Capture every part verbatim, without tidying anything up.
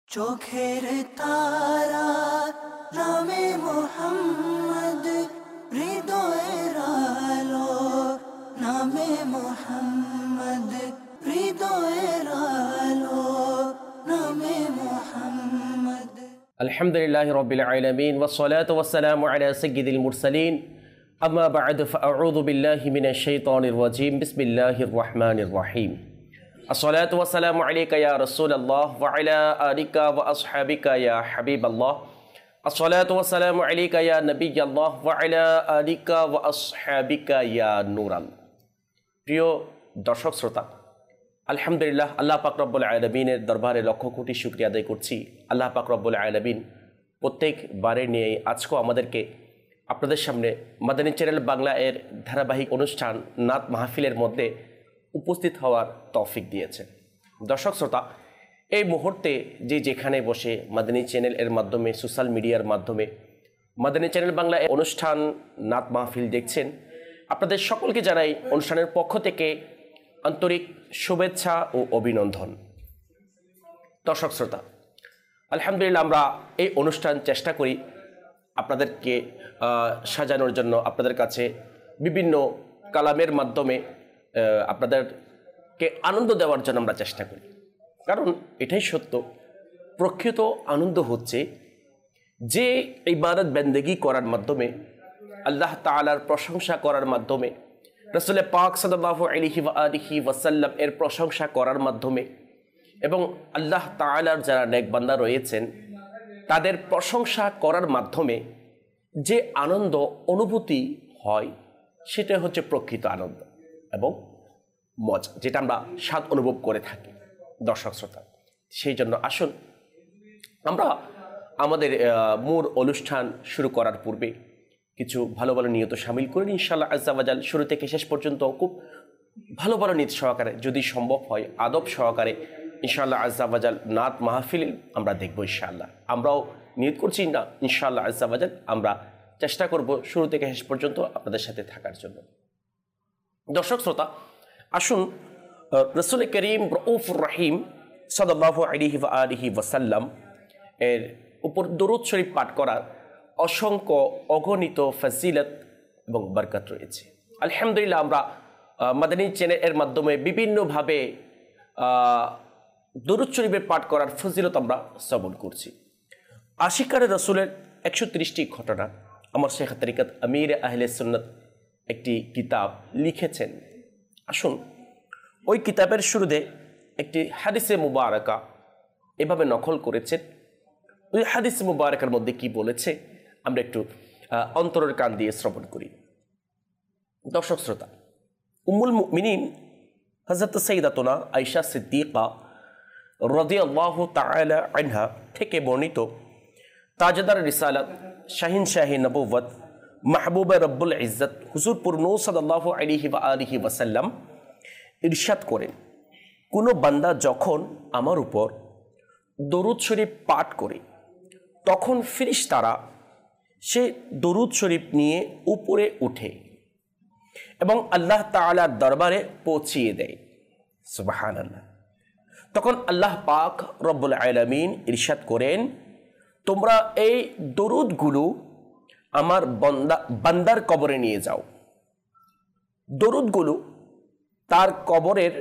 চোখের তারা নামে মোহাম্মদ, হৃদয়ের আলো নামে মোহাম্মদ, হৃদয়ের আলো নামে মোহাম্মদ। আলহামদুলিল্লাহি রাব্বিল আলামিন ওয়াসসালাতু ওয়াসসালামু আলা সাইয়্যিদিল মুরসালিন, আম্মা বা'দু ফাআউযু বিল্লাহি মিনাশ শাইতানির রাজীম। বিসমিল্লাহির রহমানির রহিম। আসসালাতু ওয়াসসালামু আলাইকা ইয়া রাসূলুল্লাহ ওয়া আলা আলিকা ওয়া আসহাবিকা ইয়া হাবিবাল্লাহ। আসসালাতু ওয়াসসালামু আলাইকা ইয়া নবিয়াল্লাহ ওয়া আলা আলিকা ওয়া আসহাবিকা ইয়া নূরাল্লাহ। প্রিয় দর্শক শ্রোতা, আলহামদুলিল্লাহ, আল্লাহ পাক রব্বুল আলামিনের দরবারে লক্ষ কোটি শুকরিয়া আদায় করছি। আল্লাহ পাক রব্বুল আলামিন প্রত্যেকবারে নিয়ে আজকেও আমাদেরকে আপনাদের সামনে মাদানী চ্যানেল বাংলা এর ধারাবাহিক অনুষ্ঠান নাত মাহফিলের মধ্যে উপস্থিত হওয়ার তৌফিক দিয়েছে। দর্শক শ্রোতা, এই মুহূর্তে যে যেখানে বসে মাদানী চ্যানেল এর মাধ্যমে, সোশ্যাল মিডিয়ার মাধ্যমে মাদানী চ্যানেল বাংলা এর অনুষ্ঠান নাত মাহফিল দেখছেন, আপনাদের সকলকে জানাই অনুষ্ঠানের পক্ষ থেকে আন্তরিক শুভেচ্ছা ও অভিনন্দন। দর্শক শ্রোতা, আলহামদুলিল্লাহ, আমরা এই অনুষ্ঠান চেষ্টা করি আপনাদেরকে সাজানোর জন্য, আপনাদের কাছে বিভিন্ন কালামের মাধ্যমে আপনাদেরকে আনন্দ দেওয়ার জন্য আমরা চেষ্টা করি। কারণ এটাই সত্য, প্রকৃত আনন্দ হচ্ছে যে ইবাদত বন্দেগী করার মাধ্যমে, আল্লাহ তাআলার প্রশংসা করার মাধ্যমে, রাসূল পাক সাল্লাল্লাহু আলাইহি ওয়া আলিহি ওয়াসাল্লাম এর প্রশংসা করার মাধ্যমে এবং আল্লাহ তাআলার যারা নেক বান্দা রয়েছেন তাদের প্রশংসা করার মাধ্যমে যে আনন্দ অনুভূতি হয়, সেটা হচ্ছে প্রকৃত আনন্দ এবং মজা, যেটা আমরা স্বাদ অনুভব করে থাকি। দর্শক শ্রোতা, সেই জন্য আসুন আমরা আমাদের মূল অনুষ্ঠান শুরু করার পূর্বে কিছু ভালো ভালো নিয়ত শামিল করি ইনশাআল্লাহ আজ্জা ওয়া জাল। শুরু থেকে শেষ পর্যন্ত খুব ভালো ভালো নিয়ত সহকারে, যদি সম্ভব হয় আদব সহকারে ইনশাআল্লাহ আজ্জা ওয়া জাল নাত মাহফিল আমরা দেখবো ইনশাআল্লাহ। আমরাও নিয়ত করছি না ইনশাআল্লাহ আজ্জা ওয়া জাল, আমরা চেষ্টা করব শুরু থেকে শেষ পর্যন্ত আপনাদের সাথে থাকার জন্য। দর্শক শ্রোতা, আসুন রাসূল করিম রউফুর রহিম সাল্লাল্লাহু আলাইহি ওয়া আলিহি ওয়াসাল্লাম এর উপর দরুদ শরীফ পাঠ করার অসংখ্য অগণিত ফজিলত এবং বরকত রয়েছে। আলহামদুলিল্লাহ, আমরা মাদানী চ্যানেল এর মাধ্যমে বিভিন্নভাবে দরুদ শরীফের পাঠ করার ফজিলত আমরা শ্রবণ করছি। আশিকারে রসুলের একশো ত্রিশটি ঘটনা আমার শেখ তরিকত আমির আহলে সুন্নাত একটি কিতাব লিখেছেন। আসুন ওই কিতাবের শুরুতে একটি হাদিসে মুবারাকা এভাবে নকল করেছেন। ওই হাদিসে মুবারাকার মধ্যে কি বলেছে আমরা একটু অন্তরের কান দিয়ে শ্রবণ করি। দর্শক শ্রোতা, উম্মুল মুমিনিন হযরত সাইয়্যিদাতুনা আয়েশা সিদ্দিকা রাদিয়াল্লাহু তাআলা আনহা থেকে বর্ণিত, তাজদার রিসালাত, শাহিন শাহি নবুয়ত, মাহবুবে রব্বুল ইজ্জত হুজুর পুরনূর সাল্লাল্লাহু আলাইহি ওয়া আলিহি ওয়াসাল্লাম ইরশাদ করেন, কোনো বান্দা যখন আমার উপর দরুদ শরীফ পাঠ করে তখন ফেরেশতারা সে দরুদ শরীফ নিয়ে উপরে উঠে এবং আল্লাহ তাআলার দরবারে পৌঁছিয়ে দেয়। সুবহানাল্লাহ। তখন আল্লাহ পাক রব্বুল আলামিন ইরশাদ করেন, তোমরা এই দরুদগুলো আমার বান্দা বান্দার কবরে নিয়ে যাও। দরুদগুলো তার কবরের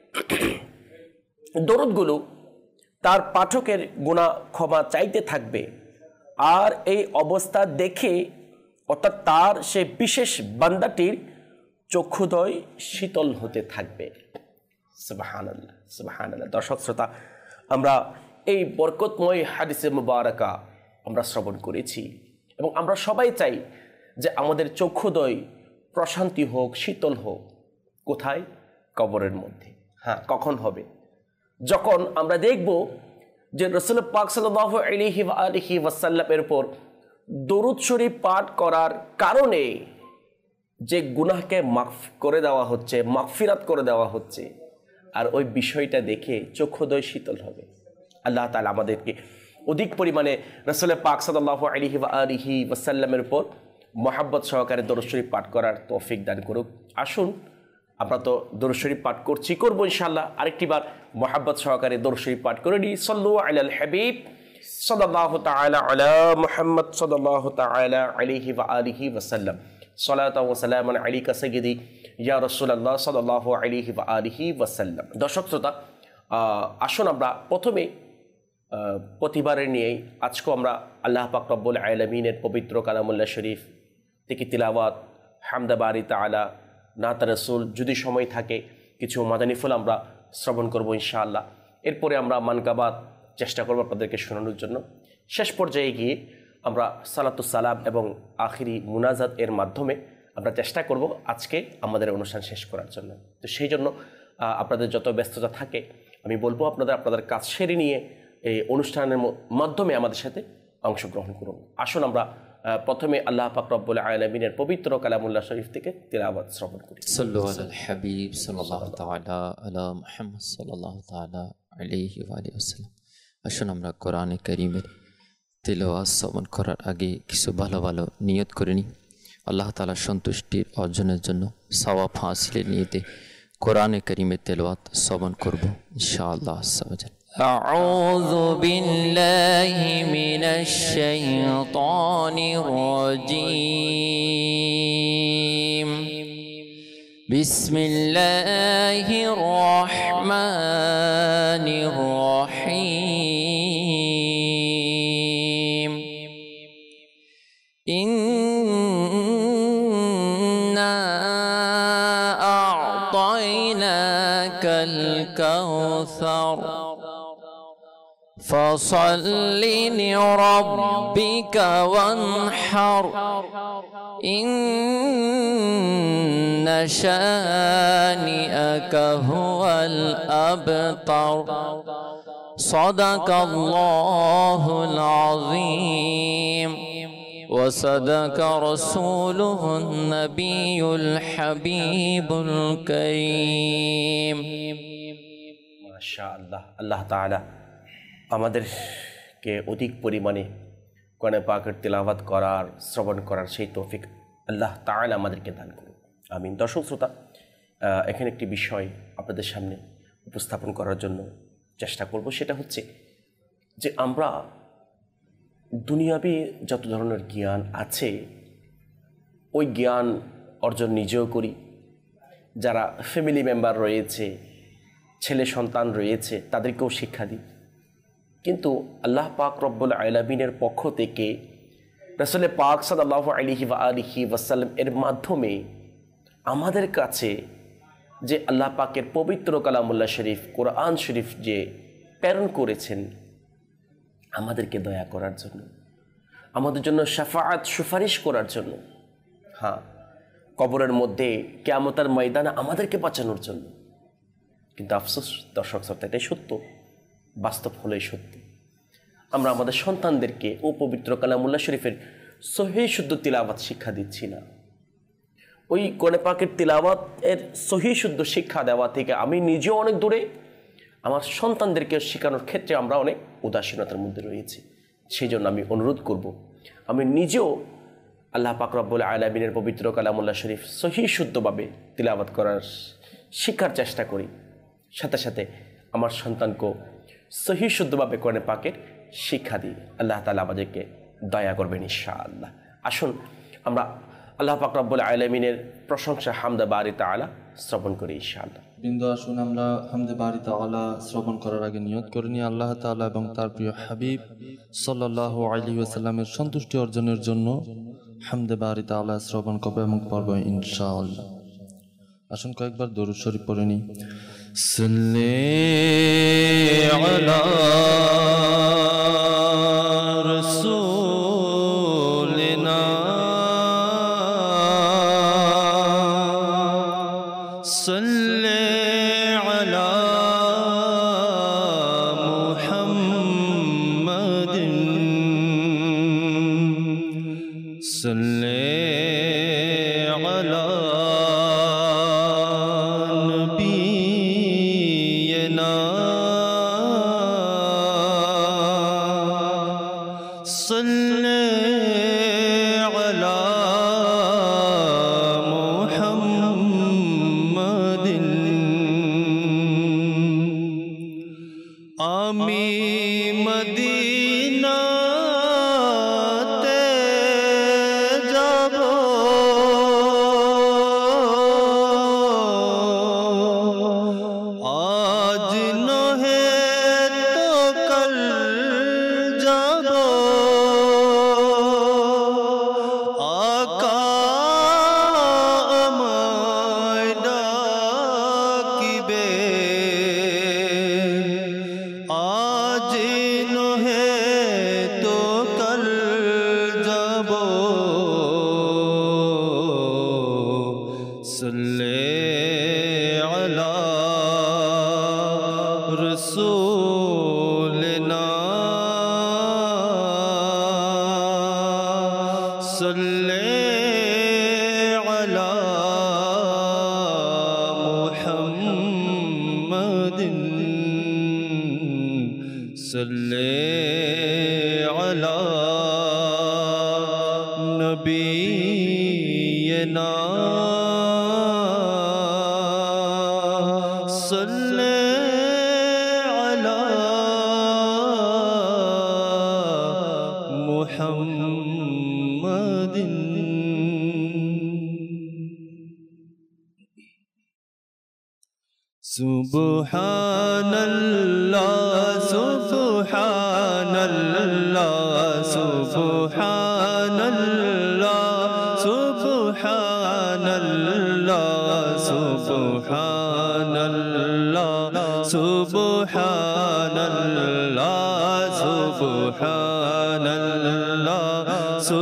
দরুদগুলো তার পাঠকের গুনাহ ক্ষমা চাইতে থাকবে, আর এই অবস্থা দেখে অর্থাৎ তার সে বিশেষ বান্দাটির চক্ষুদয় শীতল হতে থাকবে। সুবহানাল্লাহ, সুবহানাল্লাহ। দর্শক শ্রোতা, আমরা এই বরকতময় হাদিসে মুবারাকা আমরা শ্রবণ করেছি এবং আমরা সবাই চাই যে আমাদের চক্ষুদয় প্রশান্তি হোক, শীতল হোক। কোথায়? কবরের মধ্যে। হ্যাঁ, কখন হবে? যখন আমরা দেখব যে রাসূল পাক সাল্লাল্লাহু আলাইহি ওয়া আলিহি ওয়াসাল্লামের উপর দরুদ শরীফ পাঠ করার কারণে যে গুনাহকে মাফ করে দেওয়া হচ্ছে, মাগফিরাত করে দেওয়া হচ্ছে, আর ওই বিষয়টা দেখে চক্ষুদয় শীতল হবে। আল্লাহ তাআলা আমাদেরকে অধিক পরিমাণে রাসূল পাক সাল্লাল্লাহু আলাইহি ওয়া আলিহি ওয়াসাল্লামের উপর মহব্বত সহকারে দরুদ শরীফ পাঠ করার তৌফিক দান করুক। আসুন আমরা তো দরুদ শরীফ পাঠ করছি, করবো ইনশাআল্লাহ। আরেকটি বার মোহাব্বত সহকারে দরুদ শরীফ পাঠ করে নিই। সাল্লু আলাল হাবিব সাল্লাল্লাহু তাআলা আলা মুহাম্মদ সাল্লাল্লাহু তাআলা আলাইহি ওয়া আলিহি ওয়া সাল্লাম। সালাতাও ওয়া সালামান আলাইকা সাইয়্যিদি ইয়া রাসূলুল্লাহ সাল্লাল্লাহু আলাইহি ওয়া আলিহি ওয়া সাল্লাম। দর্শক শ্রোতা, আসুন আমরা প্রথমে প্রতিবারের নিয়েই আজকেও আমরা আল্লাহ পাক রব্বুল আলামিনের পবিত্র কালামুল্লাহ শরীফ থেকে তিলাওয়াত, হামদে বারি তাআলা, নাত রাসূল, যদি সময় থাকে কিছু মাদানী ফুল আমরা শ্রবণ করব ইনশাআল্লাহ। এরপরে আমরা মানকাবাত চেষ্টা করব আপনাদেরকে শোনানোর জন্য। শেষ পর্যায়ে গিয়ে আমরা সালাতুস সালাম এবং আখিরি মুনাজাত এর মাধ্যমে আমরা চেষ্টা করব আজকে আমাদের অনুষ্ঠান শেষ করার জন্য। তো সেই জন্য আপনাদের যত ব্যস্ততা থাকে আমি বলবো আপনাদের আপনাদের কাজ সেরে নিয়ে এই অনুষ্ঠানের মাধ্যমে আমাদের সাথে অংশগ্রহণ করুন। আসুন আমরা প্রথমে আল্লাহ পাক রব্বুল আলামিনের পবিত্র কালামুল্লাহ শরীফ থেকে তিলাওয়াত শ্রবণ করি। সাল্লু আলাল হাবিব সাল্লাল্লাহু তাআলা আলা মুহাম্মদ সাল্লাল্লাহু তাআলা আলাইহি ওয়া আলিহি ওয়াসাল্লাম। আসুন আমরা কোরআনে কারীমের তিলাওয়াত শ্রবণ করার আগে কিছু ভালো ভালো নিয়ত করে নিই। আল্লাহ তাআলার সন্তুষ্টির অর্জনের জন্য সওয়াব হাসিলের নিয়তে কোরআনে কারীমের তিলাওয়াত শ্রবণ করব ইনশাআল্লাহ। أعوذ بالله من الشيطان الرجيم. بسم الله الرحمن الرحيم. إنا أعطيناك الكوثر فصل لربك وانحر إن شانئك هو الأبتر. صدق الله العظيم وصدق رسوله النبي الحبيب الكريم. ما شاء الله. الله تعالى আমাদেরকে অধিক পরিমাণে কোরআন পাকের তিলাওয়াত করার, শ্রবণ করার সেই তৌফিক আল্লাহ তাআলা আমাদেরকে দান করুন, আমিন। দর্শক শ্রোতা, এখানে একটি বিষয় আপনাদের সামনে উপস্থাপন করার জন্য চেষ্টা করব। সেটা হচ্ছে যে আমরা দুনিয়াবি যত ধরনের জ্ঞান আছে ওই জ্ঞান অর্জন নিজেও করি, যারা ফ্যামিলি মেম্বার রয়েছে, ছেলে সন্তান রয়েছে তাদেরকেও শিক্ষা দিই। কিন্তু আল্লাহ পাক রব্বুল আলামিনের পক্ষ থেকে রাসূল পাক সাল্লাল্লাহু আলাইহি ওয়া আলিহি ওয়াসাল্লাম এর মাধ্যমে আমাদের কাছে যে আল্লাহ পাকের পবিত্র কালামুল্লাহ শরীফ, কোরআন শরীফ যে প্রেরণ করেছেন আমাদেরকে দয়া করার জন্য, আমাদের জন্য শাফাআত সুপারিশ করার জন্য, হ্যাঁ কবরের মধ্যে কিয়ামতের ময়দানে আমাদেরকে বাঁচানোর জন্য। কিন্তু আফসোস দর্শক শ্রোতা, এটাই সত্য, বাস্তব হলেই সত্য। আমরা আমাদের সন্তানদেরকে ও পবিত্র কালামুল্লাহ শরীফের সহিহ শুদ্ধ তিলাওয়াত শিক্ষা দিচ্ছি না। ওই কোরআন পাকের তিলাওয়াত এর সহিহ শুদ্ধ শিক্ষা দেওয়া থেকে আমি নিজেও অনেক দূরে, আমার সন্তানদেরকে শেখানোর ক্ষেত্রে আমরা অনেক উদাসীনতার মধ্যে রয়েছি। সেই জন্য আমি অনুরোধ করব, আমি নিজেও আল্লাহ পাক রব্বুল আলামিনের পবিত্র কালামুল্লাহ শরীফ সহিহ শুদ্ধভাবে তিলাওয়াত করার শিক্ষার চেষ্টা করি, সাথে সাথে আমার সন্তানকেও সহিহ শুদ্ধভাবে কোরআন পাকের শিক্ষা দিই। আল্লাহ তাআলা আমাদেরকে দয়া করবেন ইনশাআল্লাহ। আসুন আমরা আল্লাহ পাক রব্বুল আলামিনের প্রশংসা হামদে বারি তাআলা শ্রবণ করি ইনশাআল্লাহ। বিন্দু আসুন আমরা হামদে বারি তাআলা শ্রবণ করার আগে নিয়ত করে নিই আল্লাহ তাআলা এবং তার প্রিয় হাবিব সাল্লাল্লাহু আলাইহি ওয়াসাল্লামের সন্তুষ্টি অর্জনের জন্য হামদে বারি তাআলা শ্রবণ করব এবং পড়ব ইনশাআল্লাহ। আসুন কয়েকবার দরুদ শরীফ পড়ে নিই। সাল্লি আলা রাসূলিনা সাল্লি আলা মুহাম্মাদিন সাল্লি আলা सल्ले अला मुहम्मदिन सल्ले अला नबीना सल्ले अला मुहम्मदिन। सुब्हानल्लाह सुब्हानल्लाह सुब्हानल्लाह सुब्हानल्लाह सुब्हानल्लाह सुब्हानल्लाह सुब्हानल्लाह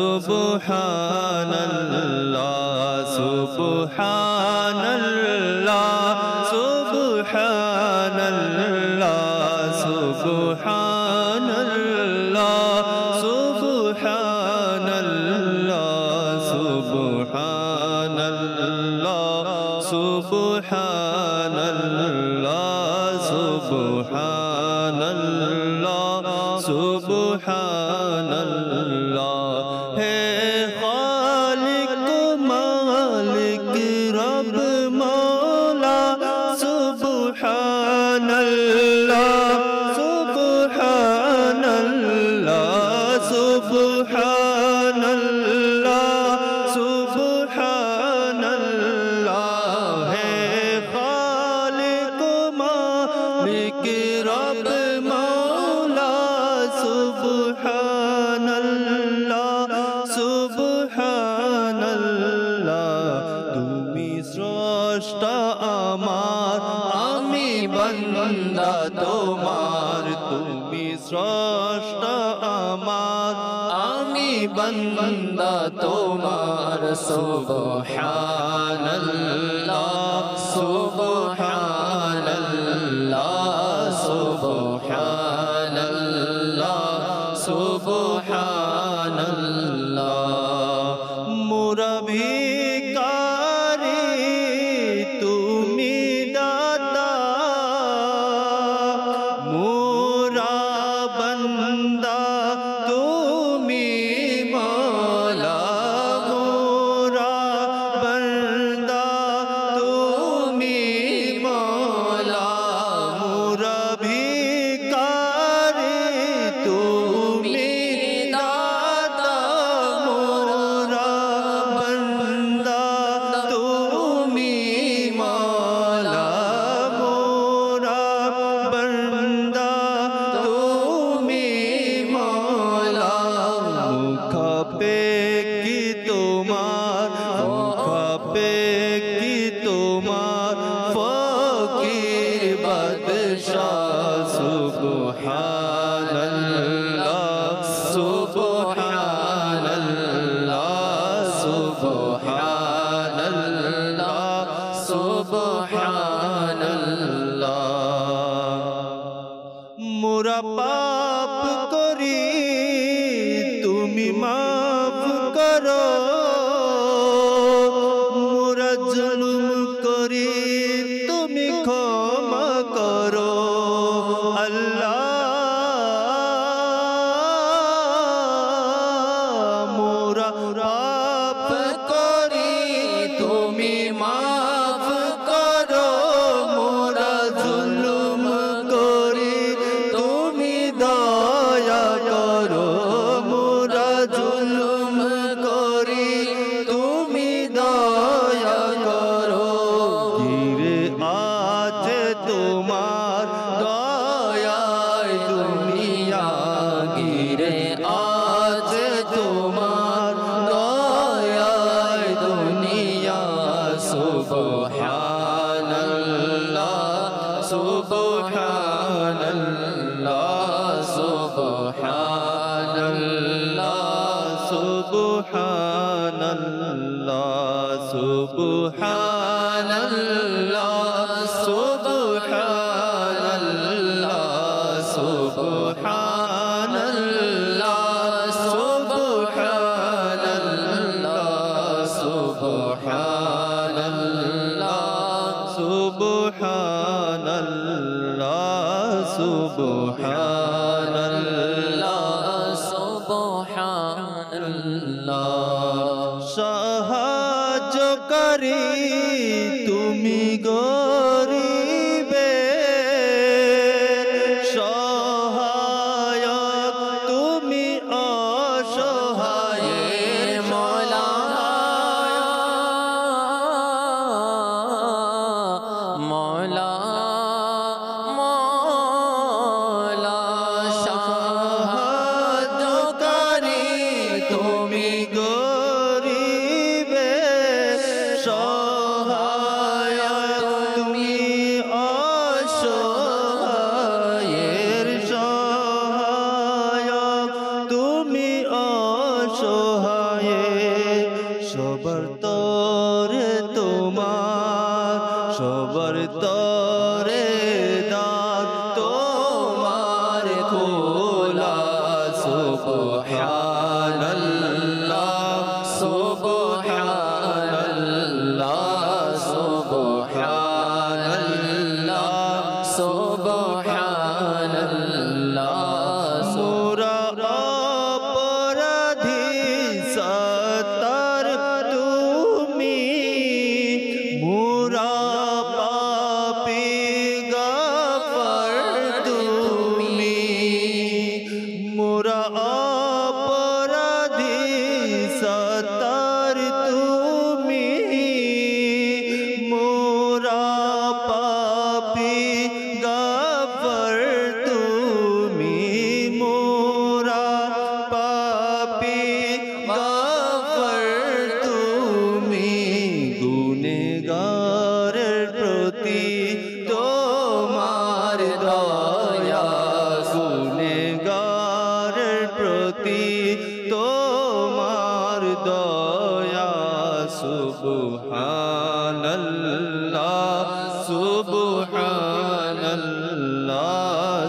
सुब्हानल्लाह सुब्हानल्लाह सुब्हानल्लाह सुब्हानल्लाह सुब्हानल्लाह सुब्हानल्लाह सुब्हानल्लाह सुब्हानल्लाह सुब्हानल्लाह है खालिक मालिक रब मौला सुब्हानल्लाह सुब्हानल्लाह सुब्हानल्लाह सुब्हानल्लाह है खालिक मालिक रब मौला सुब्हानल्लाह सुब्हानल्लाह। তুমি স্রষ্টা আমার আমি বান্দা তোমার, তুমি স্রষ্টা আমার আমি বান্দা তোমার। সুবহানাল্লাহ সুবহানাল্লাহ সুবহানাল্লাহ সুবহানাল্লাহ। মোরা ভিখারি তুমি দাতা, মোরা বান্দা তুমি মওলা, মোরা বান্দা তুমি মওলা। মোরা ভিখারি তুমি দাতা, মোরা বান্দা তুমি মওলা, মোরা বান্দা তুমি মওলা। মুখাপে কি তোমার, মুখাপে কি তোমার ফকির বাদশাহ। সুবহানাল্লাহ সুবহানাল্লাহ সুবহানাল্লাহ সুবহানাল্লাহ। মোরা পাপ করি তুমি মাফ করো, মোরা জুলুম করি তুমি ক্ষমা করো। আল্লাহ মোরা পাপ করি তুমি মাফ করো, মোরা জুলুম করি তুমি দয়া করো। মোরা জুলুম করি তুমি দয়া করো। গিরে আছে তোমার দয়ায় দুনিয়া, গিরে আছে তোমার দয়ায় দুনিয়া। সুবহানাল্লাহ সুবহানাল্লাহ সুবহানাল্লাহ সুবহানাল্লাহ সুবহানাল্লাহ সুবহানাল্লাহ সুবহানাল্লাহ সুবহানাল্লাহ সাহায্যকারী তুমি গরিবের, সহায়ক তুমি অসহায়ের মওলা। মওলা মওলা সাহায্যকারী তুমি গরিবের, সহায়ক তুমি অসহায়ের, সহায়ক তুমি অসহায়ের। সবার তরে তোমার, সবার তরে দান তোমার খোলা। সুবহানাল্লাহ সুবহানাল্লাহ সুবহানাল্লাহ সুবহানাল্লাহ। মোরা অপরাধী সত্তার তুমি, মোরা পাপী গাফর তুমি, মোরা অপরাধী সত্তার তুমি, মোরা পাপী গাফর তুমি, মোরা পাপী গাফর তুমি। গুনেগারের প্রতি তোমার দয়া, গুনেগারের প্রতি তোমার দয়া। সুবহানাল্লাহ সুবহানাল্লাহ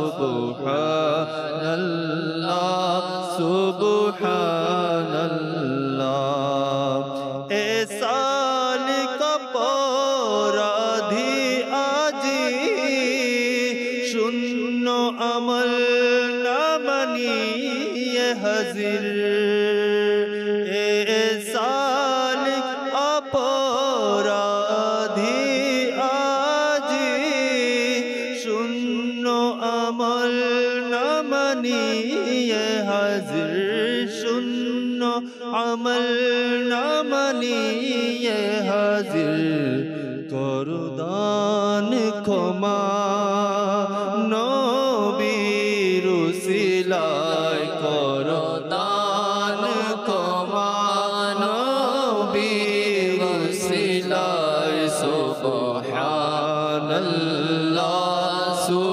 সুবহানাল্লাহ সুবহানাল্লাহ। এ সালিক অপরাধী আজি, শূন্য আমল নামা নিয়ে হাজির। এ সালিক অপরাধী আজি, শূন্য আমল নামা নিয়ে হাজির, শূন্য আমল নামা নিয়ে হাজির। করো দান ক্ষমা নবীর উসিলায়, করো দান ক্ষমা নবীর উসিলায়। সুবহানাল্লাহ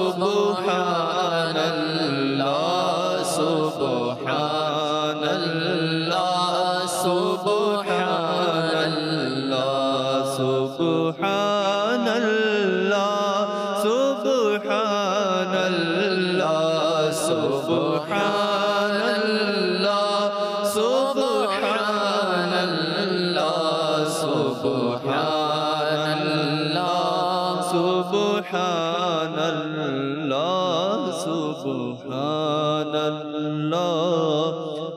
সুবহানাল্লাহ সুবহানাল্লাহ সুবহানাল্লাহ সুবহানাল্লাহ সুবহানাল্লাহ সুবহানাল্লাহ সুবহানাল্লাহ সুবহানাল্লাহ সুবহানাল্লাহ সুবহানাল্লাহ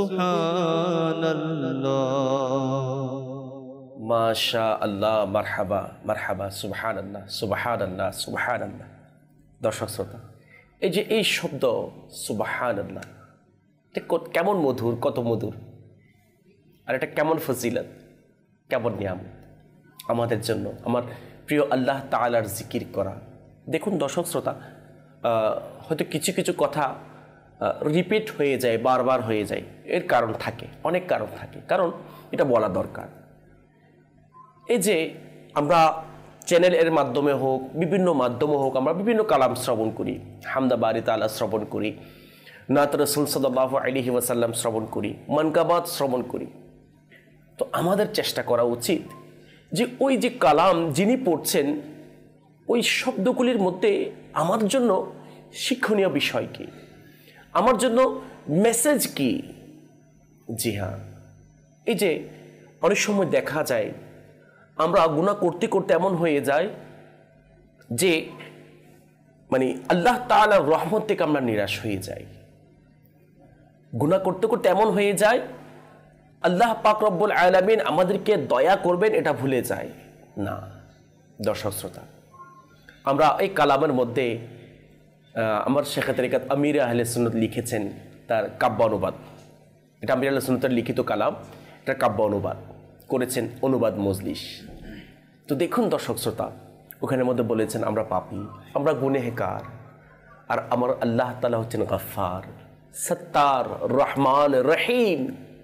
সুবহানাল্লাহ। মাশা আল্লাহ, মারহাবা মারহাবা, সুবহানাল্লাহ সুবহানাল্লাহ সুবহানাল্লাহ। দর্শক শ্রোতা, এই যে এই শব্দ সুবহানাল্লাহ, এটা কেমন মধুর, কত মধুর, আর এটা কেমন ফজিলত, কেমন নিয়ামত আমাদের জন্য, আমার প্রিয় আল্লাহ তাআলার জিকির করা। দেখুন দর্শক শ্রোতা, হয়তো কিছু কিছু কথা রিপিট হয়ে যায়, বারবার হয়ে যায়, এর কারণ থাকে, অনেক কারণ থাকে, কারণ এটা বলা দরকার। এই যে আমরা চ্যানেলের মাধ্যমে হোক, বিভিন্ন মাধ্যমে হোক, আমরা বিভিন্ন কালাম শ্রবণ করি, হামদা বারি তাআলা শ্রবণ করি, নাত রাসূল সাল্লাল্লাহু আলাইহি ওয়াসাল্লাম শ্রবণ করি, মানকাবাত শ্রবণ করি। তো আমাদের চেষ্টা করা উচিত যে ওই যে কালাম যিনি পড়ছেন, ওই শব্দগুলির মধ্যে আমার জন্য শিক্ষণীয় বিষয় কি, আমার জন্য মেসেজ কি। জি হ্যাঁ, এই যে অনেক সময় দেখা যায় আমরা গুনাহ করতে করতে এমন হয়ে যায় যে মানে আল্লাহ তাআলার রহমত থেকে আমরা নিরাশ হয়ে যাই। গুনাহ করতে করতে এমন হয়ে যায় আল্লাহ পাক রব্বুল আলামিন আমাদেরকে দয়া করবেন এটা ভুলে যায় না। দর্শক শ্রোতা, আমরা এই কালামের মধ্যে আমার শেখ তরিকাত আমির আহলে সুন্নাত লিখেছেন তার কাব্য অনুবাদ, এটা আমির আহলে সুন্নাতের লিখিত কালাম, এটা কাব্য অনুবাদ করেছেন অনুবাদ মজলিস। তো দেখুন দর্শক শ্রোতা, ওখানের মধ্যে বলেছেন আমরা পাপী, আমরা গুনেহগার, আর আমার আল্লাহ তাআলা হচ্ছেন গফফার, সত্তার, রহমান, রহিম।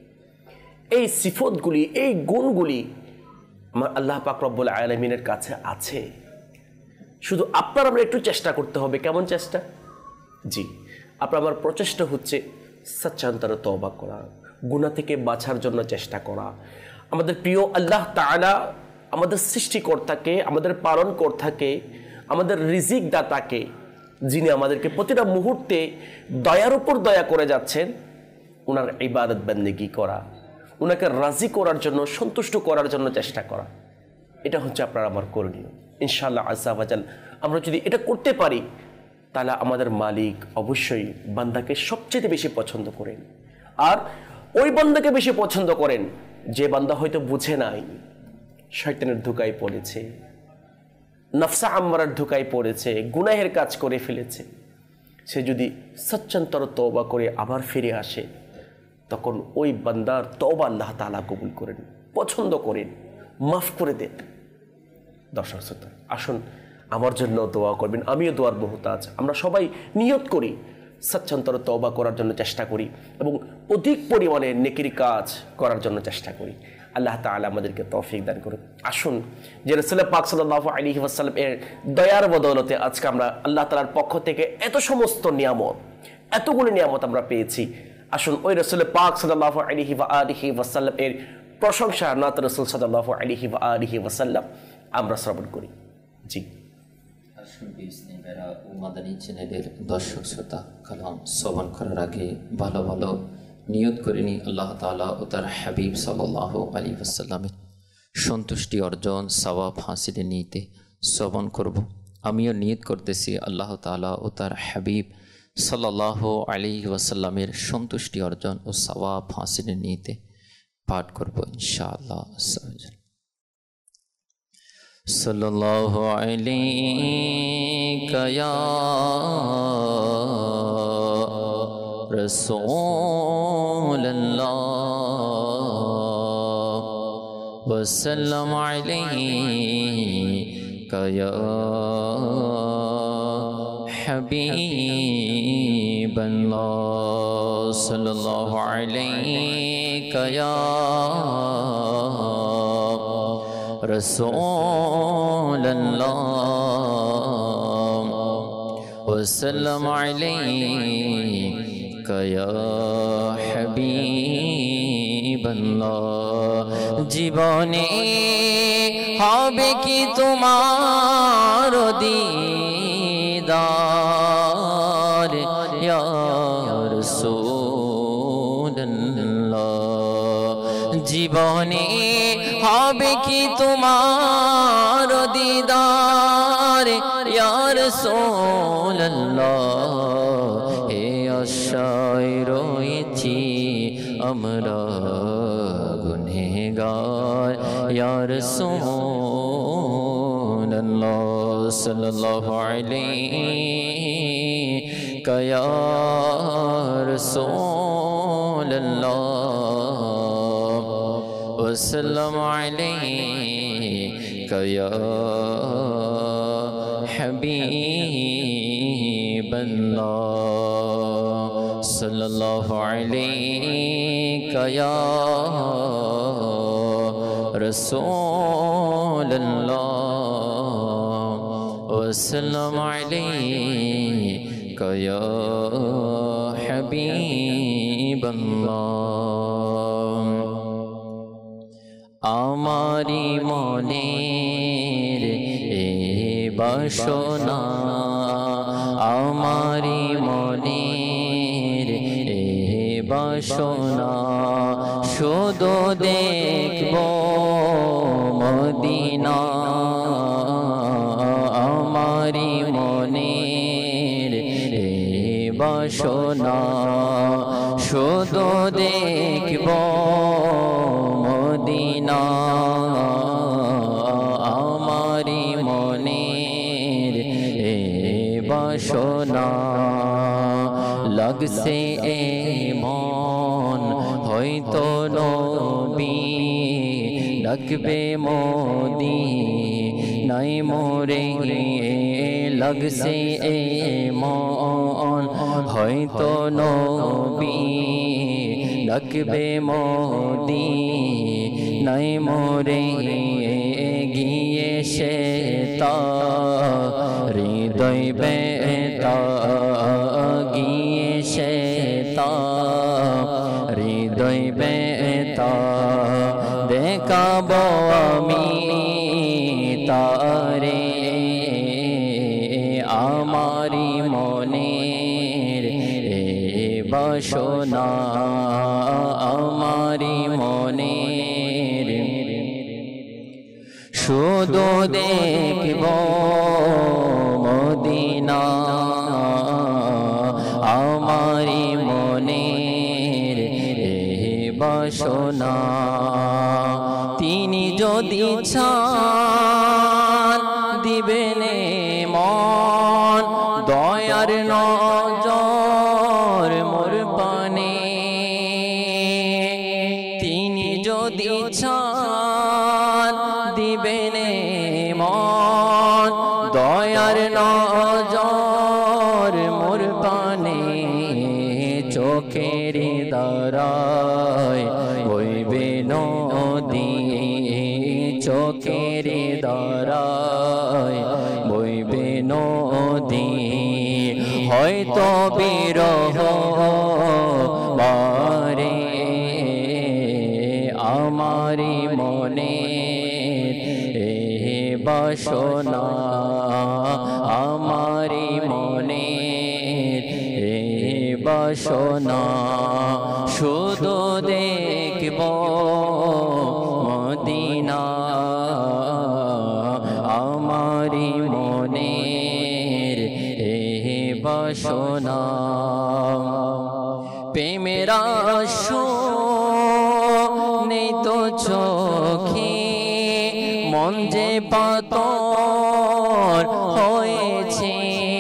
এই সিফতগুলি, এই গুণগুলি আমার আল্লাহ পাক রব্বুল আলামিনের কাছে আছে। শুধু আপনার আমরা একটু চেষ্টা করতে হবে। কেমন চেষ্টা? জি, আপনার আমার প্রচেষ্টা হচ্ছে সচ্চান্তরে তওবা করা, গুনাহ থেকে বাঁচার জন্য চেষ্টা করা। আমাদের প্রিয় আল্লাহ তাআলা আমাদের সৃষ্টিকর্তাকে, আমাদের পালনকর্তাকে, আমাদের রিজিক দাতাকে, যিনি আমাদেরকে প্রতিটা মুহূর্তে দয়ার উপর দয়া করে যাচ্ছেন, ওনার ইবাদত বন্দেগী করা, ওনাকে রাজি করার জন্য, সন্তুষ্ট করার জন্য চেষ্টা করা, এটা হচ্ছে আপনার আমার করণীয়। ইনশাআল্লাহ আযজা ওয়া জাল আমরা যদি এটা করতে পারি, তাহলে আমাদের মালিক অবশ্যই বান্দাকে সবচেয়ে বেশি পছন্দ করেন। আর ওই বান্দাকে বেশি পছন্দ করেন যে বান্দা হয়তো বুঝে নাই, শয়তানের ধোঁকায় পড়েছে, নফসা আম্মারার ধোঁকায় পড়েছে, গুনাহের কাজ করে ফেলেছে। সে যদি সচ্চান্তর তওবা করে আবার ফিরে আসে, তখন ওই বান্দার তওবা আল্লাহ তাআলা কবুল করেন, পছন্দ করেন, মাফ করে দেন। দর্শক শ্রোতা, আসুন আমার জন্য দোয়া করবেন, আমিও দোয়ার মুহতাজ। আমরা সবাই নিয়ত করি, সচ্চান্তর তওবা করার জন্য চেষ্টা করি এবং অধিক পরিমাণে নেকির কাজ করার জন্য চেষ্টা করি। আল্লাহ তাআলা আমাদেরকে তৌফিক দান করুন। আসুন যে রাসূল পাক সাল্লাল্লাহু আলাইহি ওয়াসাল্লাম এর দয়ার বদৌলতে আজকে আমরা আল্লাহ তাআলার পক্ষ থেকে এত সমস্ত নিয়ামত, এতগুলো নিয়ামত আমরা পেয়েছি। আসুন ওই রাসূল পাক সাল্লাল্লাহু আলাইহি ওয়া আলিহি ওয়াসাল্লাম এর প্রশংসা নাত রাসূল সাল্লাল্লাহু আলাইহি ওয়া আলিহি ওয়াসাল্লাম আমরা শ্রবণ করি। জি, মাদানী চ্যানেলের দর্শক শ্রোতা, কালাম শ্রবণ করার আগে ভালো ভালো নিয়ত করে নি আল্লাহ তাআলা ও তার হাবিব সাল্লাল্লাহু আলাইহি ওয়াসাল্লামের সন্তুষ্টি অর্জন, সওয়াব হাসিলের নিয়তে শ্রবণ করব। আমিও নিয়ত করতেছি আল্লাহ তাআলা ও তার হাবিব সাল্লাল্লাহু আলাইহি ওয়াসাল্লামের সন্তুষ্টি অর্জন ও সওয়াব হাসিলের নিয়তে পাঠ করব ইনশাআল্লাহ। সাল্লাল্লাহু আলাইকা ইয়া রাসূলুল্লাহ ওয়া সাল্লাম আলাইকা ইয়া হাবিবাল্লাহ। সাল্লাল্লাহু আলাইকা ইয়া রাসূলুল্লাহ ওয়া সাল্লাম আলাইকা ইয়া হাবিবাল্লাহ। জীবনে হবে কি তোমার দিদার ইয়া রাসূলুল্লাহ। জীবনে হবে কি তোমার দিদার ইয়া রাসূলুল্লাহ। হে আশায় রয়েছি আমরা গুনহগার ইয়া রাসূলুল্লাহ। সাল্লাল্লাহু আলাইকা ইয়া রাসূলুল্লাহ ওয়া সাল্লাম আলাইকা ইয়া হাবিবাল্লাহ। সাল্লাল্লাহু আলাইকা ইয়া রাসূলুল্লাহ ওয়া সাল্লাম আলাইকা ইয়া হাবিবাল্লাহ। আমারি মনের এ বাসনা, আমারি মনের এ বাসনা, শুধু দেখব মদিনা। আমারি মনের এ বাসনা, শুধু দেখব মদিনা আমারি মনের এ বাসনা লাগছে এ মন হয়তো নবী ডাকবে মোদি নাই মোরে লাগছে এ মন হয়তো নবী ডাকবে মোদি নাই মোরে গিয়ে সে তা হৃদয় বেতা গিয়ে সে তা হৃদয় বেতা দেখাব আমি তারে আমারি মনের এ বাসনা আমারি মনের শুধু দেখব মদিনা আমারি মনের এ বাসনা তিনি যদি চান দিবেন মন দয়ার নজর মোর পানে তিনি যদি চান দিবেন মন দয়ার নজর মোর পানে চোখের দ্বারায় হইবে নদী চোখের দ্বারায় বইবে নদী হয়তো বিরহ বারে আমারি মনের এ বাসনা আমারি মনের এ বাসনা শুধু দেখব মদিনা আমারি মনের এ বাসনা প্রেমের আশো নেই তো চোখে মন যে পাতর হয়েছে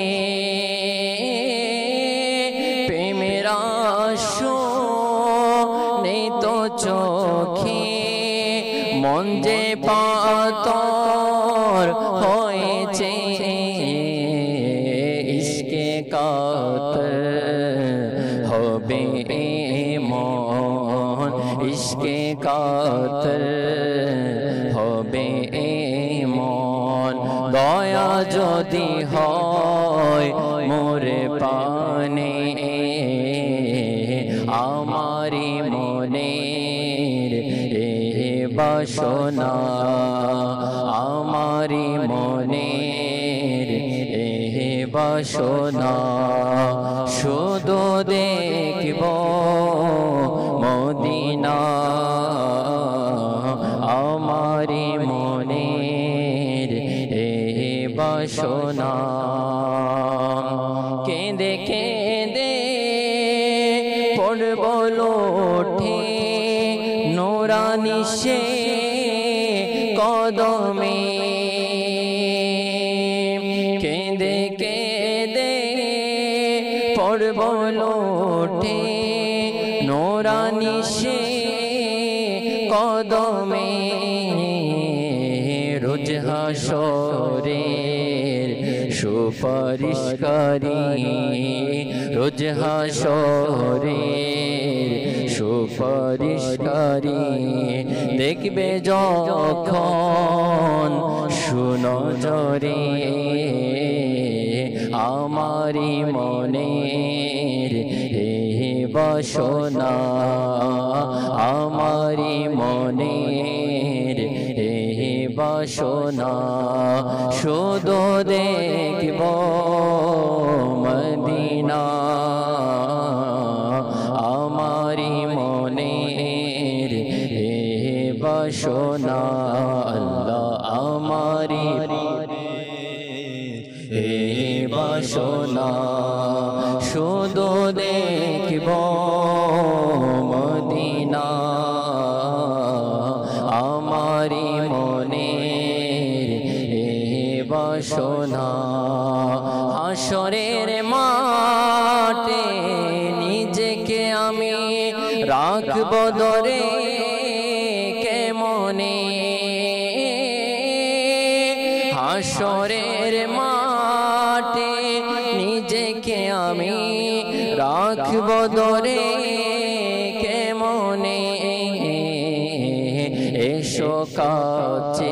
প্রেমের আশো নেই তো চোখে মন যে পাতর হয়েছে ইশকে কাতর হবে মন ইশকে কাতর হবে মন দয়া যদি হয় মোরে পানে আমারি মনের এ বাসনা আমারি মনের এ বাসনা শুধু দেখব মদিনা আমারি মনের এ বাসনা কেঁদে কেঁদে পড়ব লোঠে নোরানি সে কদমে কেঁদে কেঁদে পড়ব লোঠে নোরানি সে কদমে রোজ হাসরের সুপারিশকারী রোজ হাসরের সুপারিশকারী দেখবে যখন সুনজরে আমারি মনের এ বাসনা আমারি মনের এ বাসনা শুধু দেখব মদিনা আমারি মনের এ বাসনা আল্লাহ আমারি এ বাসনা শুধু দেখব আমি রাখব ধরে কেমনে হাসরের মাঠে নিজেকে আমি রাখব ধরে কেমনে এসো কাছে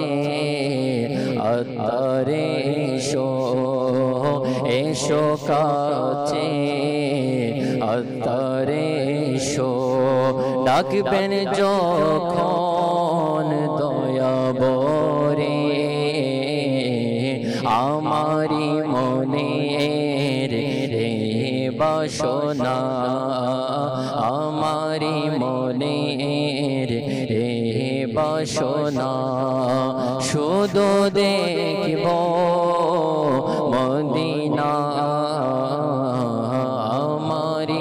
আত্মারে এসো এসো কাছে আত্মারে এসো ডাকবেন যখন দয়াবরে আমারি মনের রে বাসনা আমারি মনের রে বাসনা শুধু দেখব মদিনা আমারি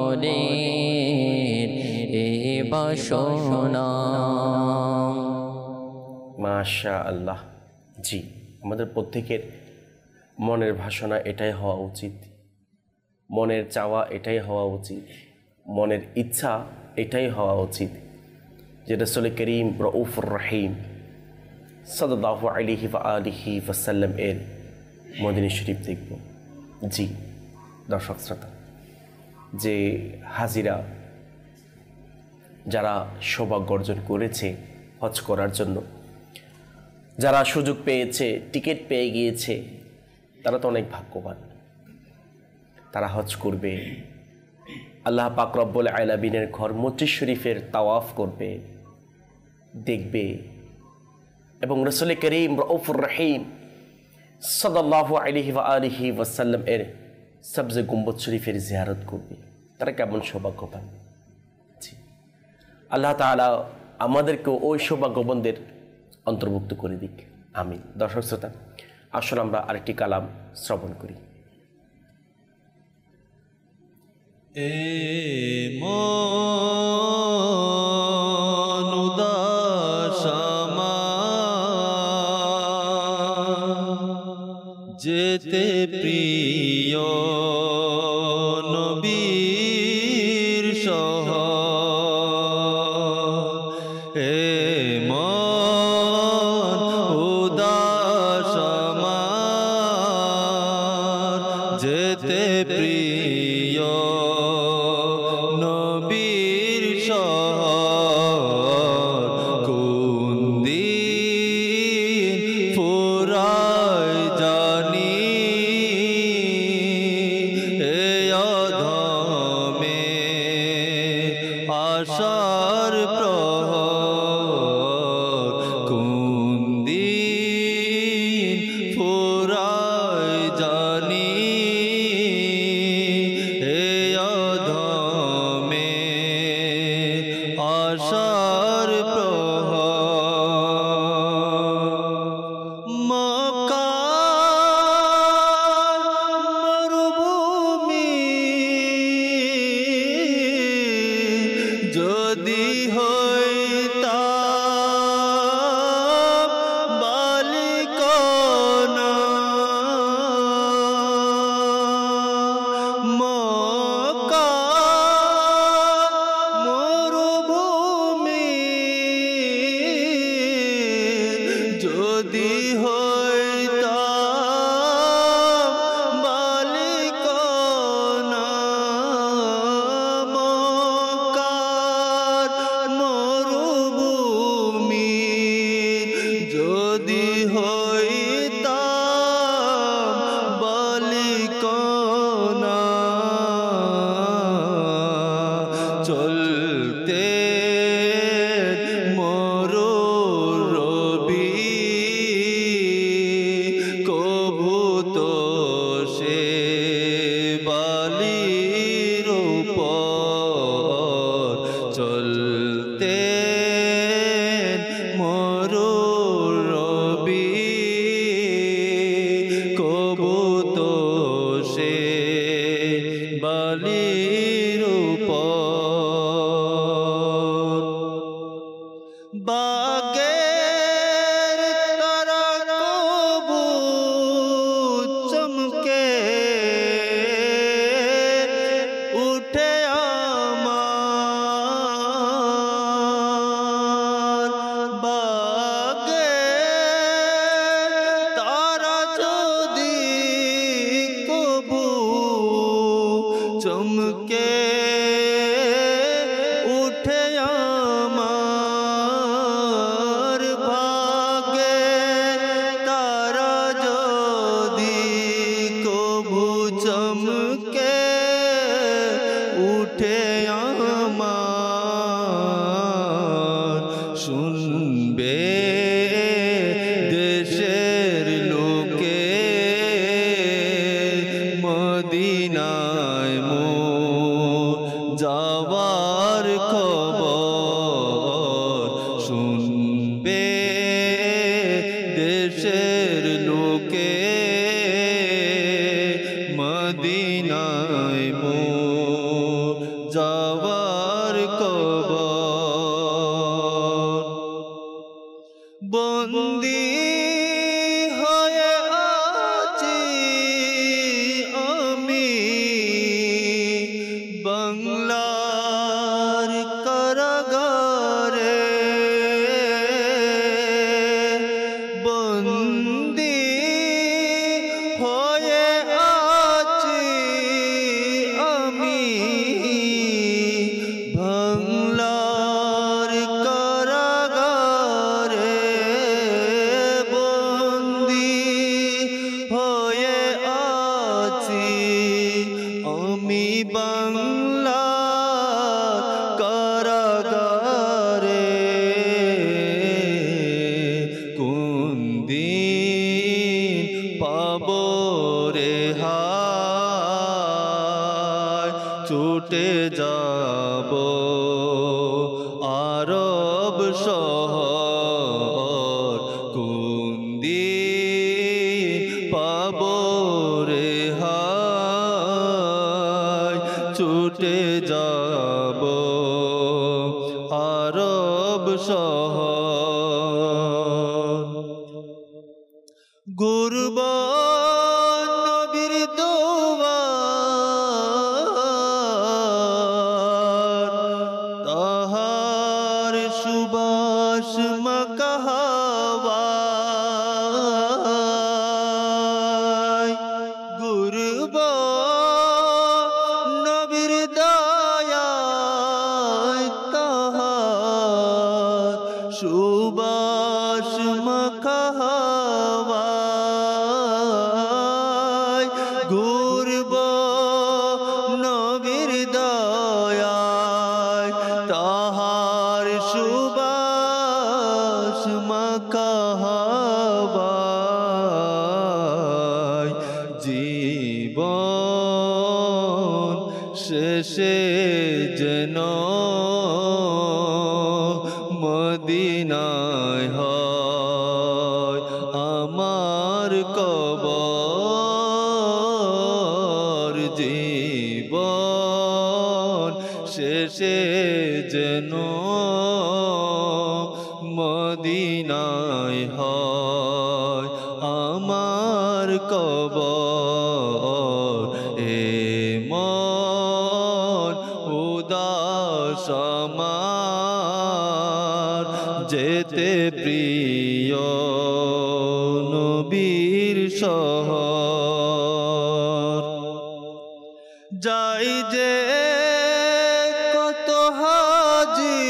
মনের রে বাসনা। মাশাআল্লাহ। জি, আমাদের প্রত্যেকের মনের ভাষণা এটাই হওয়া উচিত, মনের চাওয়া এটাই হওয়া উচিত, মনের ইচ্ছা এটাই হওয়া উচিত যে রাসূল করিম রউফুর রহিম সাল্লাল্লাহু আলাইহি ওয়া আলিহি ওয়াসাল্লাম এর মদিনা শরীফ দেখব। জি দর্শক শ্রোতা, যে হাজিরা যারা সৌভাগ্য অর্জন করেছে হজ করার জন্য, যারা সুযোগ পেয়েছে, টিকিট পেয়ে গিয়েছে, তারা তো অনেক ভাগ্যবান। তারা হজ করবে, আল্লাহ পাক রব্বুল আলামিনের ঘর মসজিদ শরীফের তাওয়াফ করবে, দেখবে, এবং রাসূল করিম রউফুর রহিম সাল্লাল্লাহু আলাইহি ওয়া আলিহি ওয়াসাল্লাম এর সবজে গুম্বদ শরীফের জিয়ারত করবে। তারা কেমন সৌভাগ্যবান। জি, আল্লাহ তাআলা আমাদেরকে ওই সৌভাগ্যবানদের অন্তর্ভুক্ত করে দিক, আমিন। দর্শক শ্রোতা, আসলে আমরা আরেকটি কালাম শ্রবণ করি। এ মন উদাস আমার, যেতে প্রিয় নবীর শহর। এ মন উদাস আমার, যেতে প্রিয় নবীর শহর। কোন দিন ফুরায় জানি এ অধমে আশার প্রহর। কোন দিন ফুরায় জানি এ অধমে আশার প্রহর। মক্কার মরুভূমি যদি হইতাম বালিকণা, মক্কার মরুভূমি যদি হইতাম বালিকণা, মক্কার মরুভূমি আমার শুনবে দেশের লোকে মদিনায় মোর যাওয়ার খবর শুনবে দেশের লোকে মদিনায় মোর যাওয়ার খবর বন্দী হয়ে আছি আমি বাংলার কারাগারে বন্দী হয়ে আছি আমি বাংলার কারাগারে বন্দী হয়ে আছি আমি বাংলার কারাগারে কোন দিন পাব রেহাই ছুটে যাব আরব শহর কোন দিন পাব রেহাই ছুটে যাব আরব শহর গুরবান নবীর দুয়ার তাহার সুবাস মাকাহাওয়ায় গুরবান নবীর দয়ায় তাহার সুবাস মাকাহাওয়ায় ঘুরব নবীর দয়ায় তাহার সুবাস মাকাহাওয়ায় জীবন শেষে যেন মদিনায় হয় আমার কবর জীবন শেষে যেন মদিনায় হয় আমার কবর এ মন উদাস আমার যেতে প্রিয় নবীর শহর যাই যে কত হাজি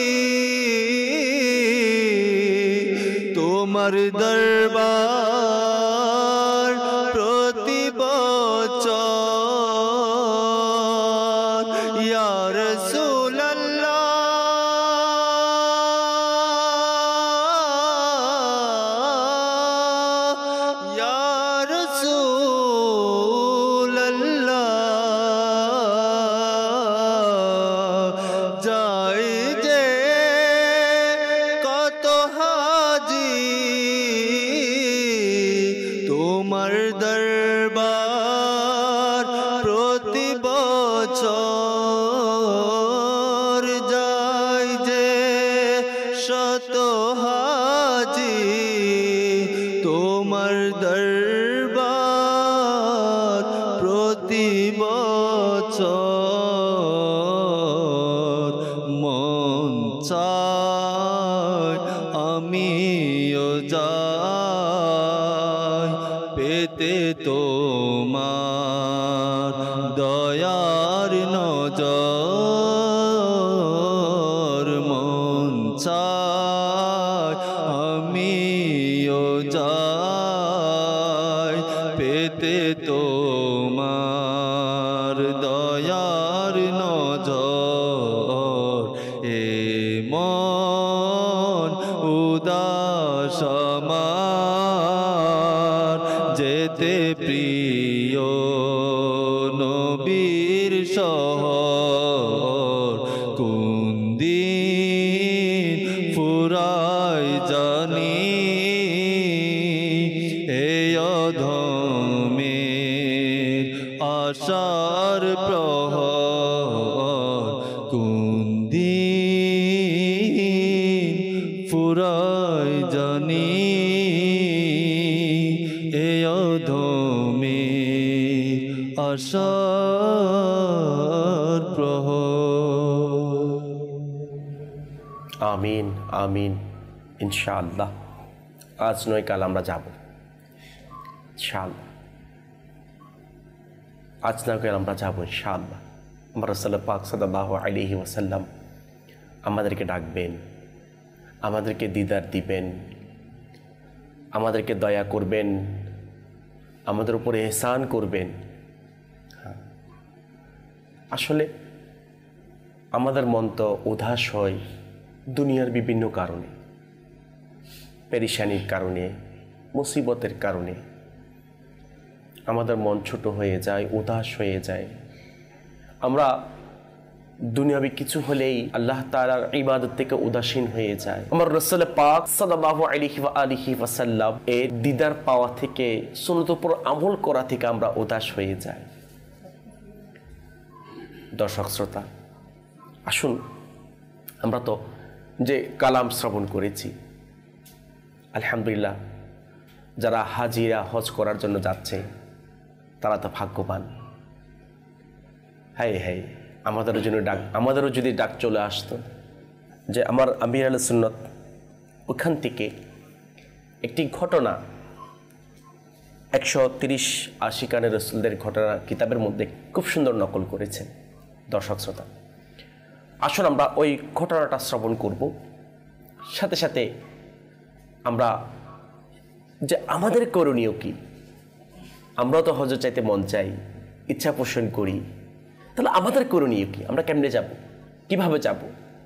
তোমার দরবার প্রতি বছর ইয়া রাসূলুল্লাহ ইয়া রাসূলুল্লাহ যাই যে কত হাজি তোমার দরবার প্রতি বছর কোন দিন ফুরায় জানি এই অধমের আশার প্রহর কোন দিন ফুরায় জানি এই অধমের আশার প্রহর। আমিন আমিন। ইনশাআল্লাহ আজ নয় কাল আমরা যাব, ইনশাআল্লাহ আজ না কাল আমরা যাব ইনশাআল্লাহ। আমার রাসূল পাক সাল্লাল্লাহু আলাইহি ওয়াসাল্লাম আমাদেরকে ডাকবেন, আমাদেরকে দিদার দিবেন, আমাদেরকে দয়া করবেন, আমাদের উপরে ইহসান করবেন। আসলে আমাদের মন তো উদাস হয় দুনিয়ার বিভিন্ন কারণে, পেরেশানির কারণে, মুসিবতের কারণে আমাদের মন ছোট হয়ে যায়, উদাস হয়ে যায়। আমরা দুনিয়াবি কিছু হলেই আল্লাহ তাআলার ইবাদত থেকে উদাসীন হয়ে যায়। আমার রাসূল পাক সাল্লাল্লাহু আলাইহি ওয়া আলিহি ওয়াসাল্লাম এর দিদার পাওয়া থেকে, সুন্নাতের উপর আমল করা থেকে আমরা উদাস হয়ে যাই। দর্শক শ্রোতা, আসুন আমরা তো যে কালাম শ্রবণ করেছি, আলহামদুলিল্লাহ যারা হাজিরা হজ করার জন্য যাচ্ছে তারা তো ভাগ্যবান। হ্যাঁ হ্যাঁ, আমাদেরও জন্য ডাক, আমাদেরও যদি ডাক চলে আসতো যে আমার আমির আল সুন্নত ওখান থেকে একটি ঘটনা, একশো তিরিশ আশিকানে রসুলদের ঘটনা কিতাবের মধ্যে খুব সুন্দর নকল করেছেন। দর্শক শ্রোতা, আসুন আমরা ওই ঘটনাটা শ্রবণ করব, সাথে সাথে আমরা যে আমাদের করণীয় কি। আমরা তো হজ চাইতে মন চাই, ইচ্ছা পোষণ করি, তাহলে আমাদের করণীয় কি, আমরা কেমনে যাব, কিভাবে যাব।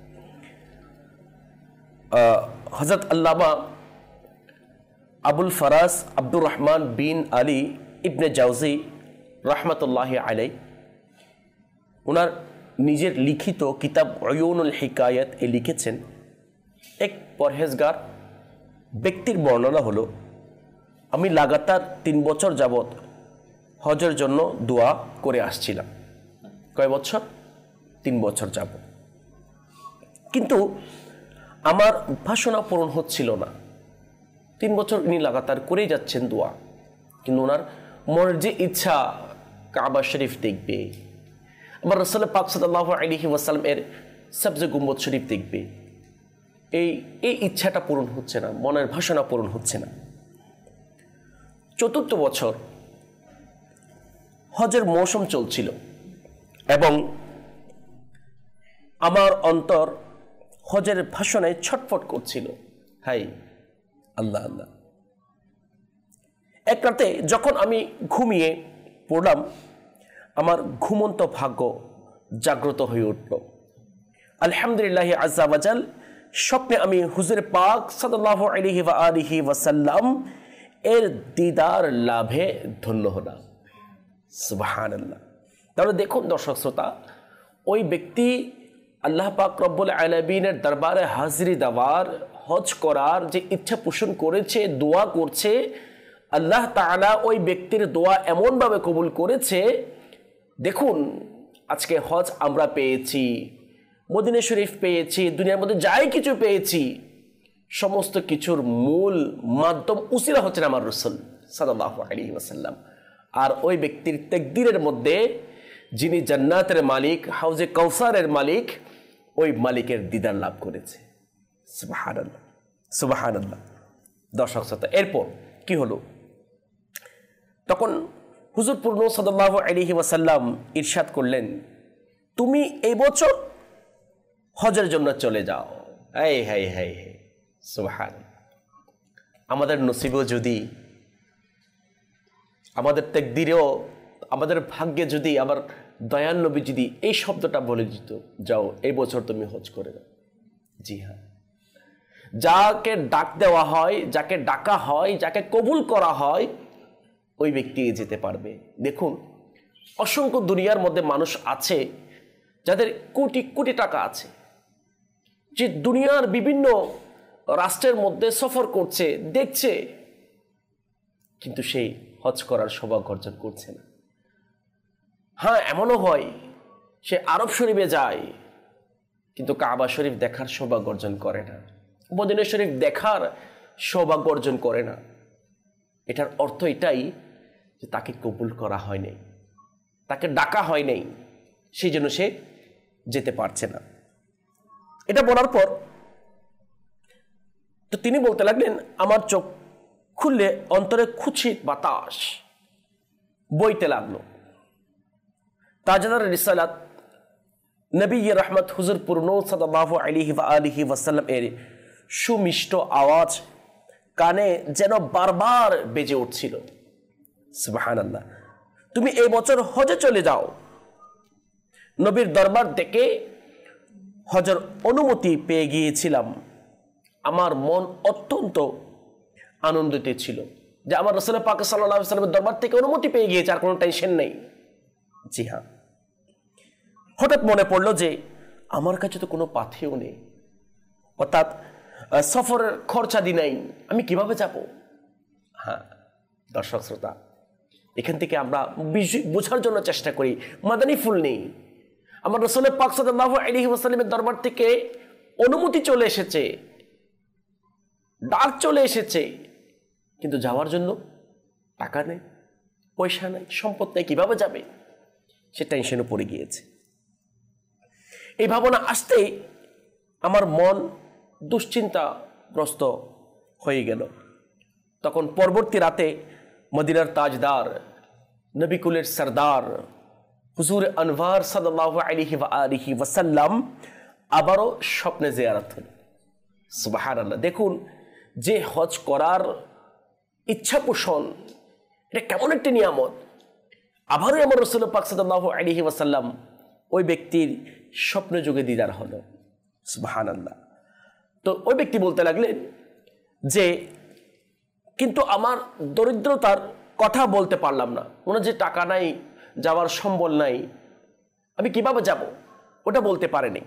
হযরত আল্লামা আবুল ফারাজ আব্দুর রহমান বিন আলী ইবনে জাওজি রহমতুল্লাহি আলাই ওনার নিজের লিখিত কিতাব উয়ুনুল হিকায়াত এ লিখেছেন, এক পরহেজগার ব্যক্তির বর্ণনা হলো, আমি লাগাতার তিন বছর যাবৎ হজের জন্য দোয়া করে আসছিলাম। কয় বছর? তিন বছর যাবৎ। কিন্তু আমার বাসনা পূরণ হচ্ছিল না। তিন বছর উনি লাগাতার করেই যাচ্ছেন দোয়া, কিন্তু ওনার মনের যে ইচ্ছা কাবা শরীফ দেখবে, আবার রাসূল পাক সাল্লাল্লাহু আলাইহি ওয়াসাল্লাম এর সবজে গুম্বদ শরীফ দেখবে, এই এই ইচ্ছাটা পূরণ হচ্ছে না, মনের বাসনা পূরণ হচ্ছে না। চতুর্থ বছর হজের মৌসুম চলছিল এবং আমার অন্তর হজের ভাষণায় ছটফট করছিল। হাই আল্লাহ আল্লাহ। এক রাতে যখন আমি ঘুমিয়ে পড়লাম, আমার ঘুমন্ত ভাগ্য জাগ্রত হয়ে উঠল। আলহামদুলিল্লাহ আজ্জা ওয়াজাল, স্বপ্নে আমি হুজুর পাক সাল্লাল্লাহু আলাইহি ওয়া আলিহি ওয়াসাল্লাম এর দিদার লাভে ধন্য হলাম। সুবহানাল্লাহ। তাহলে দেখুন দর্শক শ্রোতা, ওই ব্যক্তি আল্লাহ পাক রব্বুল আলামিনের দরবারে হাজিরি দেওয়ার, হজ করার যে ইচ্ছা পোষণ করেছে, দোয়া করছে, আল্লাহ তাআলা ওই ব্যক্তির দোয়া এমনভাবে কবুল করেছে। দেখুন আজকে হজ আমরা পেয়েছি, মদিনা শরীফ পেয়েছি, দুনিয়ার মধ্যে যাই কিছু পেয়েছি, সমস্ত কিছুর মূল মাধ্যম উসিলা হচ্ছেন আমার রাসূল সাল্লাল্লাহু আলাইহি ওয়াসাল্লাম। আর ওই ব্যক্তির তাকদীরের মধ্যে যিনি জান্নাতের মালিক, হাউজে কাউসারের মালিক, ওই মালিকের দিদার লাভ করেছে। সুবহানাল্লাহ সুবহানাল্লাহ। দর্শক শ্রোতা, এরপর কি হলো? তখন হুজুর পূর্ণ সাল্লাল্লাহু আলাইহি ওয়াসাল্লাম ইরশাদ করলেন, তুমি এই বছর হজের জন্য চলে যাও। এই হাই হাই হাই সুবহানাল্লাহ। আমাদের নসিবেও যদি, আমাদের তাকদীরেও, আমাদের ভাগ্যে যদি আমার দয়াল নবী যদি এই শব্দটা বলে দিত, যাও এই বছর তুমি হজ করে দাও। জি হ্যাঁ, যাকে ডাক দেওয়া হয়, যাকে ডাকা হয়, যাকে কবুল করা হয়, ওই ব্যক্তি যেতে পারবে। দেখুন অসংখ্য দুনিয়ার মধ্যে মানুষ আছে যাদের কোটি কোটি টাকা আছে, যে দুনিয়ার বিভিন্ন রাষ্ট্রের মধ্যে সফর করছে, দেখছে, কিন্তু সেই হজ করার সৌভাগ্য অর্জন করছে না। হ্যাঁ, এমনও হয় সে আরব শরীফে যায় কিন্তু কাবা শরীফ দেখার সৌভাগ্য অর্জন করে না, মদিনা শরীফ দেখার সৌভাগ্য অর্জন করে না। এটার অর্থ এটাই যে তাকে কবুল করা হয়নি, তাকে ডাকা হয়নি, সেই জন্য সে যেতে পারছে না। এটা বলার পর তো তিনি বলতে লাগলেন, আমার চোখ খুললে অন্তরে খুশির বাতাস বইতে লাগলো। তাজদার রিসালাত নবী রহমত হুজুর পুরনো সাল্লাল্লাহু আলাইহি ওয়া আলিহি ওয়াসাল্লাম এর সুমিষ্ট আওয়াজ কানে যেন বারবার বেজে উঠছিল। সুবহানাল্লাহ। তুমি এই বছর হজে চলে যাও। নবীর দরবার থেকে হজের অনুমতি পেয়ে গিয়েছিলাম। আমার মন অত্যন্ত আনন্দিত ছিল যে আমার রাসূল পাক সাল্লাল্লাহু আলাইহি ওয়াসাল্লামের দরবার থেকে অনুমতি পেয়ে গিয়েছে, আর কোনো টেনশন নেই। জি হ্যাঁ, হঠাৎ মনে পড়লো যে আমার কাছে তো কোনো পাথেও নেই, অর্থাৎ সফরের খরচাদি নাই, আমি কিভাবে যাব? হ্যাঁ দর্শক শ্রোতা, এখান থেকে আমরা বোঝার জন্য চেষ্টা করি, মাদানী ফুল নেই। আমার রাসূল পাক সাল্লাল্লাহু আলাইহি ওয়াসাল্লামের দরবার থেকে অনুমতি চলে এসেছে, ডাক চলে এসেছে, কিন্তু যাওয়ার জন্য টাকা নেই, পয়সা নেই, সম্পদ নেই, কিভাবে যাবে? সে টেনশনে পড়ে গিয়েছে। এই ভাবনা আসতেই আমার মন দুশ্চিন্তাগ্রস্ত হয়ে গেল। তখন পরবর্তী রাতে মদিনার তাজদার, নবিকুলের সরদার হুজুর আনওয়ার সাল্লাল্লাহু আলাইহি ওয়া আলিহি ওয়াসাল্লাম আবারও স্বপ্নে জিয়ারত হল। সুবহানাল্লাহ। দেখুন যে হজ করার ইচ্ছা পোষণ, এটা কেমন একটি নিয়ামত। আবারও আমার রাসূল পাক সাল্লাল্লাহু আলাইহি ওয়াসাল্লাম ওই ব্যক্তির স্বপ্ন যুগে দিদার হলো। সুবহানাল্লাহ। তো ওই ব্যক্তি বলতে লাগলেন যে কিন্তু আমার দরিদ্রতার কথা বলতে পারলাম না, মনে যে টাকা নাই, যাওয়ার সম্বল নাই, আমি কিভাবে যাব ওটা বলতে পারেনি।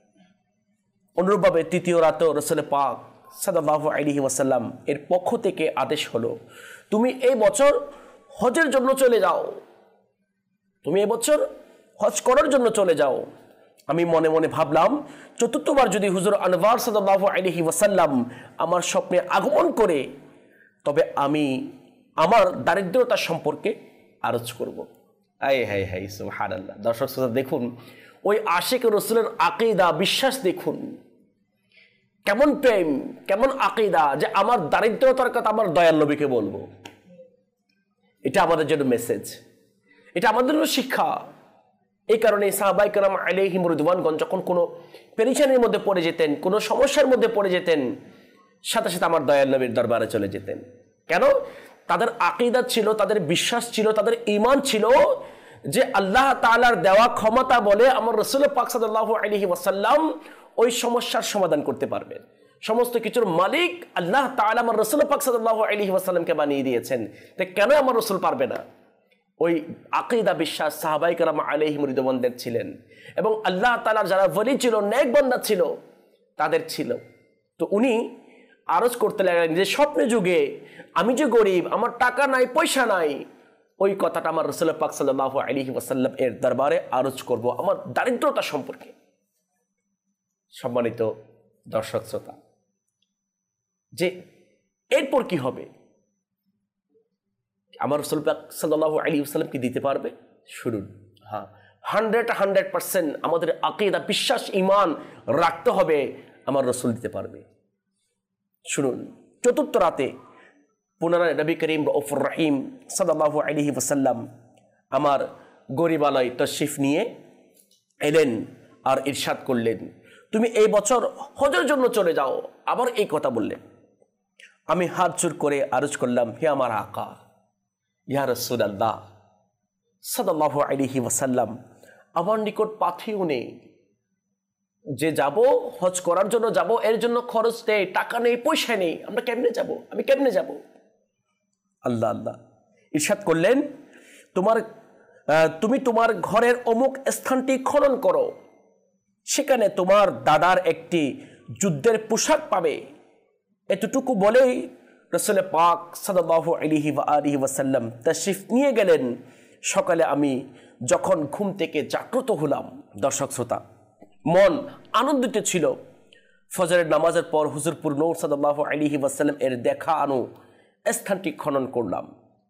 অনুরূপভাবে তৃতীয় রাতেও রাসূল পাক সাল্লাল্লাহু আলাইহি ওয়াসাল্লাম এর পক্ষ থেকে আদেশ হলো, তুমি এই বছর হজের জন্য চলে যাও, তুমি এবছর হজ করার জন্য চলে যাও। আমি মনে মনে ভাবলাম, চতুর্থবার যদি হুজুর আনওয়ার সাল্লাল্লাহু আলাইহি ওয়াসাল্লাম আমার স্বপ্নে আগমন করে, তবে আমি আমার দারিদ্রতা সম্পর্কে আরজ করব। আয় হায় হায় সুবহানাল্লাহ। দর্শক শ্রোতা দেখুন, ওই আশিক রাসূলের আকীদা, বিশ্বাস দেখুন, কেমন প্রেম, কেমন আকীদা, যে আমার দারিদ্রতার কথা আমার দয়াল নবীকে বলবো। এটা আমাদের জন্য মেসেজ, এটা আমাদের জন্য শিক্ষা। এই কারণে সাহাবায়ে কেরাম আলাইহিম রিদওয়ানগণ যখন কোনো পেরেশানির মধ্যে পড়ে যেতেন, কোনো সমস্যার মধ্যে পড়ে যেতেন, সাথে সাথে আমার দয়াল নবীর দরবারে চলে যেতেন। কেন? তাদের আকীদা ছিল, তাদের বিশ্বাস ছিল, তাদের ঈমান ছিল যে আল্লাহ তাআলার দেওয়া ক্ষমতা বলে আমার রাসূল পাক সাল্লাল্লাহু আলাইহি ওয়াসাল্লাম ওই সমস্যার সমাধান করতে পারবেন। সমস্ত কিছুর মালিক আল্লাহ তাআলা আমার রাসূল পাক সাল্লাল্লাহু আলাইহি ওয়াসাল্লামকে বানিয়ে দিয়েছেন, তো কেন আমার রাসূল পারবে না? ওই আকীদা বিশ্বাস সাহাবায়ে কেরাম আলাইহিম রিদওয়ানদের ছিলেন, এবং আল্লাহ তাআলার যারা ওলি ছিল, নেক বান্দা ছিল, তাদের ছিল। তো উনি আরজ করতে লাগলেন যে স্বপ্নে যুগে আমি যে গরিব, আমার টাকা নাই, পয়সা নাই, ওই কথাটা আমার রাসূল পাক সাল্লাল্লাহু আলাইহি ওয়াসাল্লাম এর দরবারে আরজ করব আমার দারিদ্রতা সম্পর্কে। সম্মানিত দর্শক শ্রোতা, যে এরপর কি হবে? আমার রাসূল পাক সাল্লাল্লাহু আলাইহি ওয়াসাল্লাম কি দিতে পারবে? শুনুন, হ্যাঁ, হান্ড্রেড হান্ড্রেড পার্সেন্ট আমাদের আকীদা, বিশ্বাস, ঈমান রাখতে হবে, আমার রাসূল দিতে পারবে। শুনুন, চতুর্থ রাতে পুনরায় নবী করিম রউফুর রহিম সাল্লাল্লাহু আলাইহি ওয়াসাল্লাম আমার গরিবালয় তশরিফ নিয়ে এলেন আর ইরশাদ করলেন, তুমি এই বছর হজের জন্য চলে যাও। আবার এই কথা বললেন। আমি হাত জোড় করে আরজ করলাম, হে আমার আকা, ইয়া রাসূলুল্লাহ সাল্লাল্লাহু আলাইহি ওয়াসাল্লাম, আমার নিকট পাথেও নেই, যে যাব হজ করার জন্য যাব, এর জন্য খরচ নেই, টাকা নেই, পয়সা নেই, আমরা কেমনে যাব? আমি কেমনে যাব? আল্লাহ আল্লাহ ইরশাদ করলেন, তোমার তুমি তোমার ঘরের অমুক স্থানটি খনন করো, সেখানে তোমার দাদার একটি যুদ্ধের পোশাক পাবে। এতটুকু বলেই রাসূল পাক সাল্লাল্লাহু আলাইহি ওয়া আলিহি ওয়াসাল্লাম তাশরিফ নিয়ে গেলেন। সকালে আমি যখন ঘুম থেকে জাগ্রত হলাম, দর্শক শ্রোতা, মন আনন্দিত ছিল। ফজরের নামাজের পর হুজুরপুর নূর সাল্লাল্লাহু আলাইহি ওয়াসাল্লাম এর দেখা আনো স্থানটি খনন করলাম।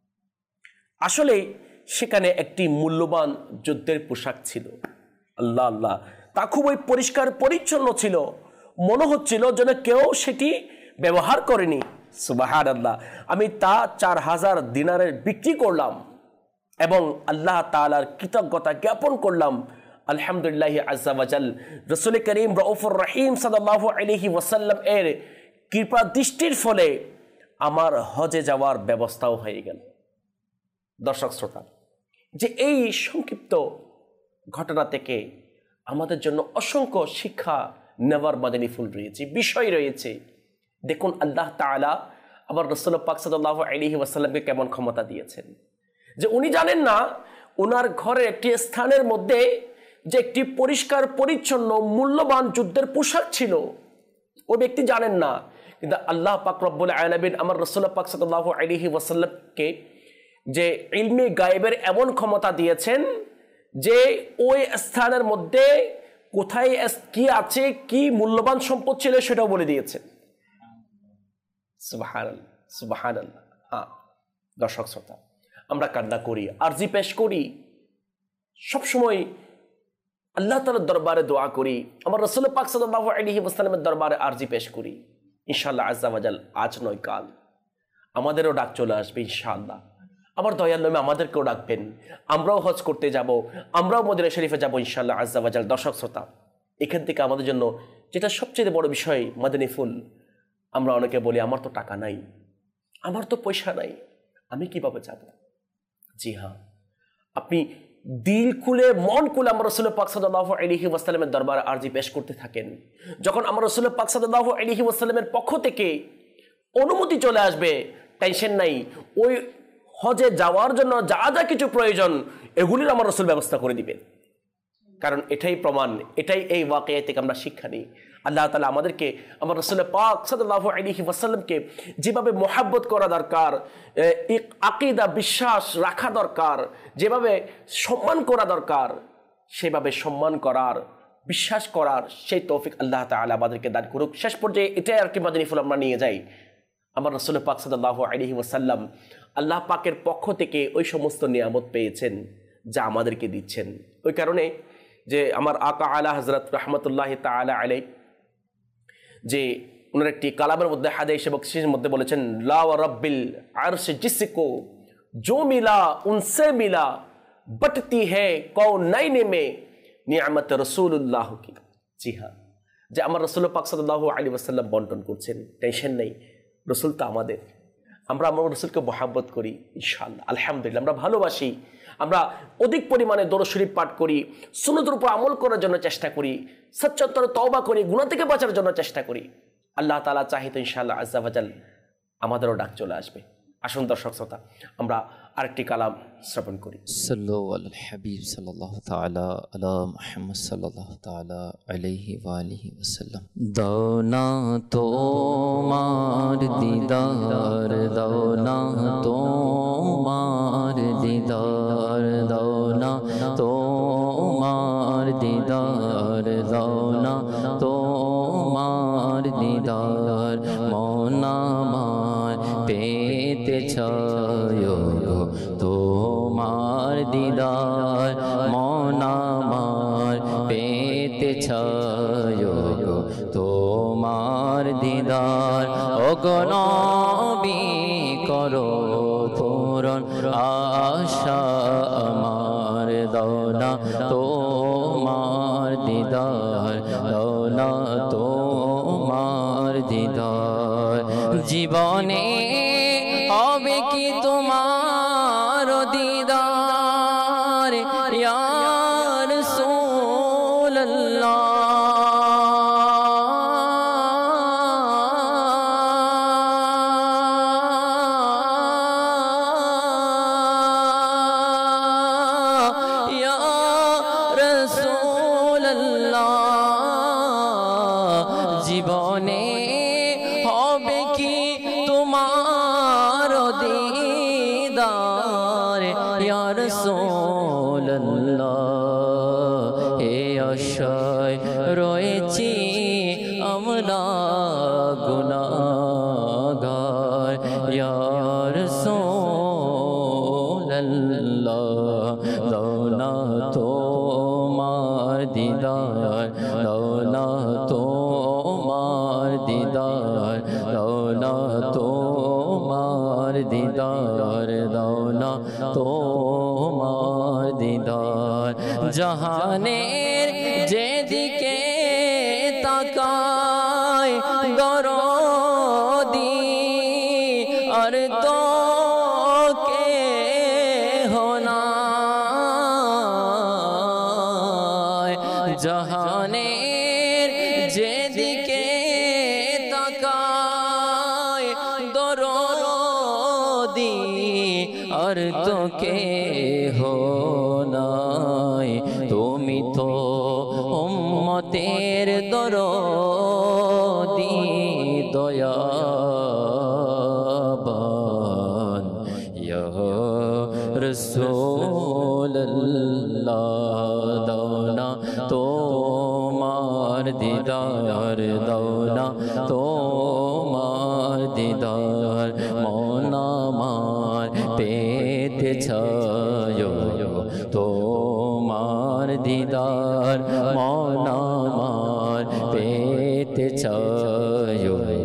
আসলে সেখানে একটি মূল্যবান যুদ্ধের পোশাক ছিল। আল্লাহ আল্লাহ, তা খুবই পরিষ্কার পরিচ্ছন্ন ছিল। মনে হচ্ছিল যেন কেউ সেটি ব্যবহার করেনি। সুবহানাল্লাহ। আমি তা চার হাজার দিনারের বিক্রি করলাম এবং আল্লাহ তাআলার কৃতজ্ঞতা জ্ঞাপন করলাম। আলহামদুলিল্লাহ আজ্জা ওয়াজাল, রাসূল করিম রউফুর রহিম সাল্লাল্লাহু আলাইহি ওয়াসাল্লাম এর কৃপা দৃষ্টির ফলে আমার হজে যাওয়ার ব্যবস্থাও হয়ে গেল। দর্শক শ্রোতা, যে এই সংক্ষিপ্ত ঘটনা থেকে আমাদের জন্য অসংখ্য শিক্ষা নেওয়ার মাদানী ফুল রয়েছে, বিষয় রয়েছে। দেখুন আল্লাহ তাআলা আবার রাসূল পাক সাল্লাল্লাহু আলাইহি ওয়াসাল্লামকে কেমন ক্ষমতা দিয়েছেন, যে উনি জানেন না ওনার ঘরের একটি স্থানের মধ্যে যে একটি পরিষ্কার পরিচ্ছন্ন মূল্যবান যুদ্ধের পোশাক ছিল, ওই ব্যক্তি জানেন না। কিন্তু আল্লাহ পাক রব্বুল আলামিন আমার রাসূল পাক সাল্লাল্লাহু আলাইহি ওয়াসাল্লামকে যে ইলমে গায়েবের এমন ক্ষমতা দিয়েছেন যে ওই স্থানের মধ্যে কোথায় কি আছে, কি মূল্যবান সম্পদ ছিল সেটাও বলে দিয়েছেন। সুবহানাল্লাহ, সুবহানাল্লাহ। হ্যাঁ দর্শক শ্রোতা, আমরা কান্না করি, আরজি পেশ করি, সবসময় আল্লাহ তাআলার দরবারে দোয়া করি, আমার রাসূল পাক সাল্লাল্লাহু আলাইহি ওয়াসাল্লামের দরবারে আরজি পেশ করি। ইনশাআল্লাহ আজ্জা ওয়াজাল আজ নয় কাল আমাদেরও ডাক চলে আসবে ইনশাআল্লাহ। আমার দয়াল নবী আমাদেরকেও ডাকবেন, আমরাও হজ করতে যাব, আমরাও মদিনা শরীফে যাব ইনশাআল্লাহ আজ্জা ওয়াজাল। দর্শক শ্রোতা, এখান থেকে আমাদের জন্য যেটা সবচেয়ে বড় বিষয় মাদানী ফুল, আমরা অনেকে বলি আমার তো টাকা নাই, আমার তো পয়সা নাই, আমি কিভাবে যাব? জি হ্যাঁ, আপনি দিল খুলে মন খুলে আমার রাসূল পাক সাল্লাল্লাহু আলাইহি ওয়াসাল্লামের দরবারে আরজি পেশ করতে থাকেন। যখন আমার রাসূল পাক সাল্লাল্লাহু আলাইহি ওয়াসাল্লামের পক্ষ থেকে অনুমতি চলে আসবে, টেনশন নাই, ওই হজে যাওয়ার জন্য যা যা কিছু প্রয়োজন এগুলির আমার রাসূল ব্যবস্থা করে দিবেন। কারণ এটাই প্রমাণ, এটাই এই ওয়াকিয়া থেকে আমরা শিক্ষা নিই। আল্লাহ তাআলা আমাদেরকে আমার রাসূল পাক সাল্লাল্লাহু আলাইহি ওয়াসাল্লামকে যেভাবে মহব্বত করা দরকার, আকীদা বিশ্বাস রাখা দরকার, যেভাবে সম্মান করা দরকার, সেভাবে সম্মান করার, বিশ্বাস করার সেই তৌফিক আল্লাহ তাআলা আমাদেরকে দান করুক। শেষ পর্যায়ে এটাই আর কি মাদানী ফুল আমরা নিয়ে যাই। আমার রাসূল পাক সাল্লাল্লাহু আলাইহি ওয়াসাল্লাম আল্লাহ পাকের পক্ষ থেকে ওই সমস্ত নিয়ামত পেয়েছেন যা আমাদেরকে দিচ্ছেন। ওই কারণে যে আমার আকা আলা হযরত রাহমাতুল্লাহি তাআলা আলাইহি যে ওনার একটি কালামের মধ্যে হাদিস এবং সির মধ্যে বলেছেন, লা ওয়া রাব্বিল আরশ জিসকো जो मिला उनसे मिला बटती है कौनैन में नियामत रसूलुल्लाह की। জি হ্যাঁ, যে আমার রাসূল পাক সাল্লাল্লাহু আলাইহি ওয়াসাল্লাম বন্টন করছেন, টেনশন নেই, রাসূল তো আমাদের, আমরা আমার রাসূলকে মহব্বত করি ইনশাআল্লাহ, আলহামদুলিল্লাহ আমরা ভালোবাসি, আমরা অধিক পরিমাণে দরুদ শরীফ পাঠ করি, সুন্নতের উপর আমল করার জন্য চেষ্টা করি, সচ্চর তওবা করি, গুনাহ থেকে বাঁচার জন্য চেষ্টা করি। আল্লাহ তাআলা চাহিত ইনশাআল্লাহ আজ্জা ওয়াজাল আমাদেরও ডাক চলে আসবে। আসুন দর্শক শ্রোতা, আমরা আরেকটি কালাম শ্রবণ করি। সাল্লু আলাল হাবিব সাল্লাল্লাহু তাআলা আলা মুহাম্মদ সাল্লাল্লাহু তাআলা আলাইহি ওয়া আলিহি ওয়াসাল্লাম। দাও না তোমার দিদার, দাও না তোমার দিদার, দাও না তোমার দিদার, দাও না তোমার দিদার, মন আমার পেতে চায় গো তোমার দিদার, মন আমার পেতে চায় গো তোমার দিদার। ওগো নবী করো পূরণ আশা আমার, দাও না তোমার দিদার, দাও না তোমার দিদার। জীবনে হবে কি তোমার দিদার ইয়া রাসূলুল্লাহ, ইয়া রাসূলুল্লাহ। জীবনে হবে কি তোমার দিদার ইয়া রাসূলুল্লাহ হে আশায় রয়েছি আমরা গুনাহগার ইয়া রাসূলুল্লাহ দাও না তোমার দিদার দাও না তোমার দিদার দাও না তোমার দিদার দাও না তোমার দিদার জাহানের যেদিকে তাকায় দরদি আর তো কে হোনা জাহানের যেদিকে তাকায় দরদি আর তো কে হোনায় তুমি তো উম্মতের দরদি দয়াবান ইয়া রাসূলুল্লাহ দাও না তোমার দিদার দাও না তোমার দিদার মন আমার পেতে চায় তোমার দিদার মন আমার পেতে চায়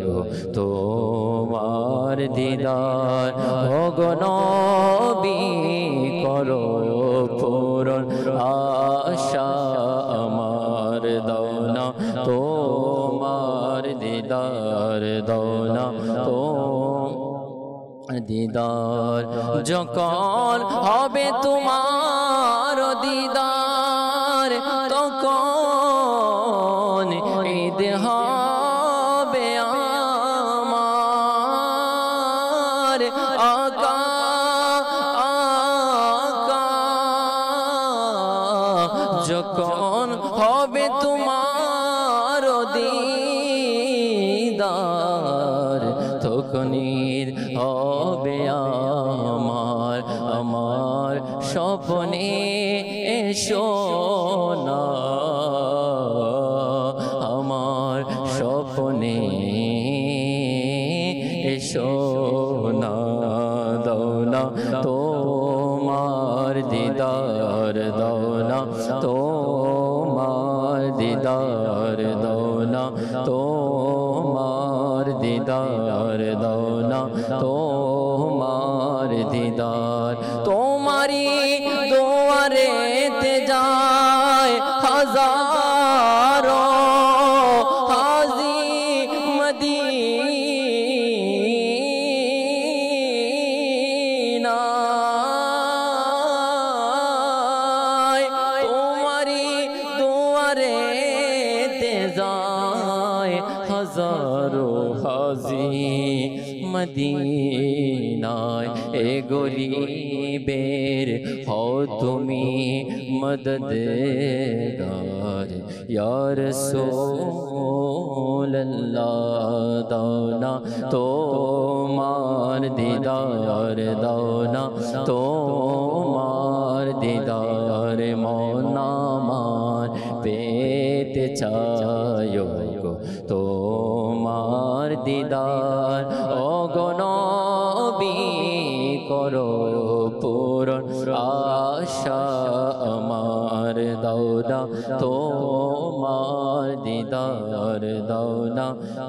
তোমার দিদার ওগো নবী করো পূরণ আশা আমার দাও না তোমার দিদার দাও না তো দিদার যখন হবে তোমার দিদার তখন ঈদ হবে আমার আকা আকা যখন হবে তোমার দিদার তখন ঈদ হবে আমার আমার স্বপ্নে এসো না আমার স্বপ্নে এসো না দাও না তোমার দিদার দাও না তোমার দিদার দাও না তোমার দিদার দাও না তোমার দিদার তোমারি দুয়ারেতে যায় হাজারো হাজি মদিনা তোমারি দুয়ারেতে যায় হাজারো হাজি মদিনায় এ গরিবের হও তুমি মদদগার ইয়া রাসূলুল্লাহ দাও না তোমার দিদার দাও না তোমার দিদার মন আমার পেতে চায় গো তোমার দিদার ওগো নবী করো পূরণ আশা আমার দাও না তোমার দিদার দাও না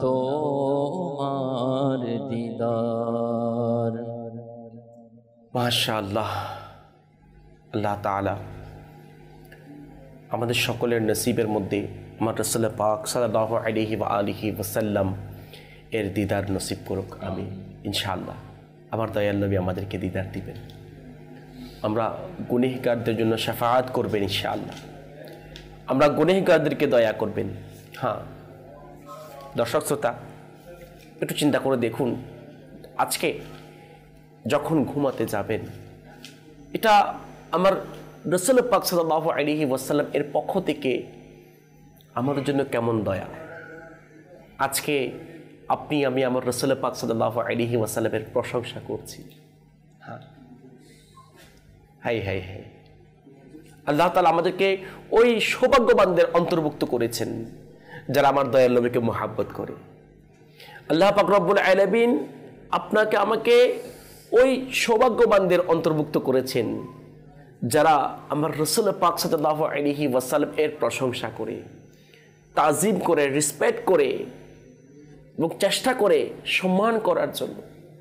তোমার দিদার মাশাআল্লাহ আল্লাহ তাআলা আমাদের সকলের নসিবের মধ্যে আমার রাসূল পাক সাল্লাল্লাহু আলাইহি ওয়া আলিহি ওয়াসাল্লাম এর দিদার নসিব করুক আমিন ইনশাআল্লাহ আমার দয়াল নবী আমাদেরকে দিদার দিবেন আমরা গুনাহগারদের জন্য শাফাআত করবেন ইনশাআল্লাহ আমরা গুনাহগারদেরকে দয়া করবেন হ্যাঁ দর্শক শ্রোতা একটু চিন্তা করে দেখুন আজকে যখন ঘুমাতে যাবেন এটা আমার রাসূল পাক সাল্লাল্লাহু আলাইহি ওয়াসাল্লাম এর পক্ষ থেকে আমাদের জন্য কেমন দয়া আজকে আপনি আমি আমার রাসূল পাক সাল্লাল্লাহু আলাইহি ওয়াসাল্লামের প্রশংসা করছি। হ্যাঁ, হাই হাই হাই, আল্লাহ তাআলা আমাদেরকে ওই সৌভাগ্যবানদের অন্তর্ভুক্ত করেছেন যারা আমার দয়াল নবীকে মহব্বত করে। আল্লাহ পাক রব্বুল আলামিন আপনাকে আমাকে ওই সৌভাগ্যবানদের অন্তর্ভুক্ত করেছেন যারা আমার রাসূল পাক সাল্লাল্লাহু আলাইহি ওয়াসাল্লাম এর প্রশংসা করে, তাজিম করে, রেসপেক্ট করে এবং চেষ্টা করে সম্মান করার জন্য।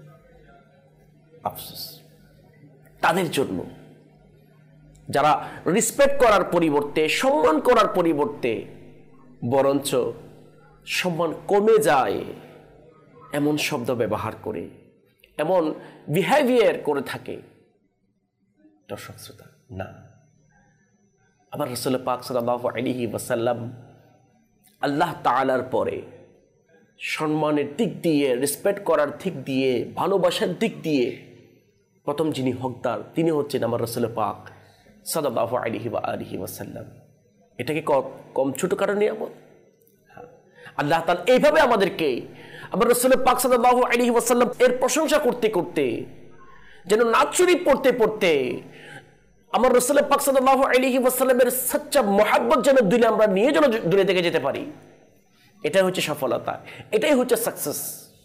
আফসোস তাদের জন্য যারা রেসপেক্ট করার পরিবর্তে, সম্মান করার পরিবর্তে বরঞ্চ সম্মান কমে যায় এমন শব্দ ব্যবহার করে, এমন বিহেভিয়ার করে থাকে। দর্শক শ্রোতা, না, আমার রাসূল পাক সাল্লাল্লাহু আলাইহি ওয়াসাল্লাম আল্লাহ তাআলার পরে সম্মানের দিক দিয়ে, রেসপেক্ট করার দিক দিয়ে, ভালোবাসার দিক দিয়ে প্রথম যিনি হকদার তিনি হচ্ছেন আমার রাসূল পাক সাল্লাল্লাহু আলাইহি ওয়া আলিহি ওয়াসাল্লাম। এটাকে কম ছোটখাটো নিয়ামত? আল্লাহ তাআলা এইভাবে আমাদেরকে আমার রাসূল পাক সাল্লাল্লাহু আলাইহি ওয়াসাল্লাম এর প্রশংসা করতে করতে, যেন নাত শরীফ পড়তে পড়তে আমার রাসূল পাক সাল্লাল্লাহু আলাইহি ওয়াসাল্লামের সচ্চা মহব্বত যেন দিলে আমরা নিয়ে যেন দূরে থেকে যেতে পারি। এটাই হচ্ছে সফলতা, এটাই হচ্ছে সাকসেস।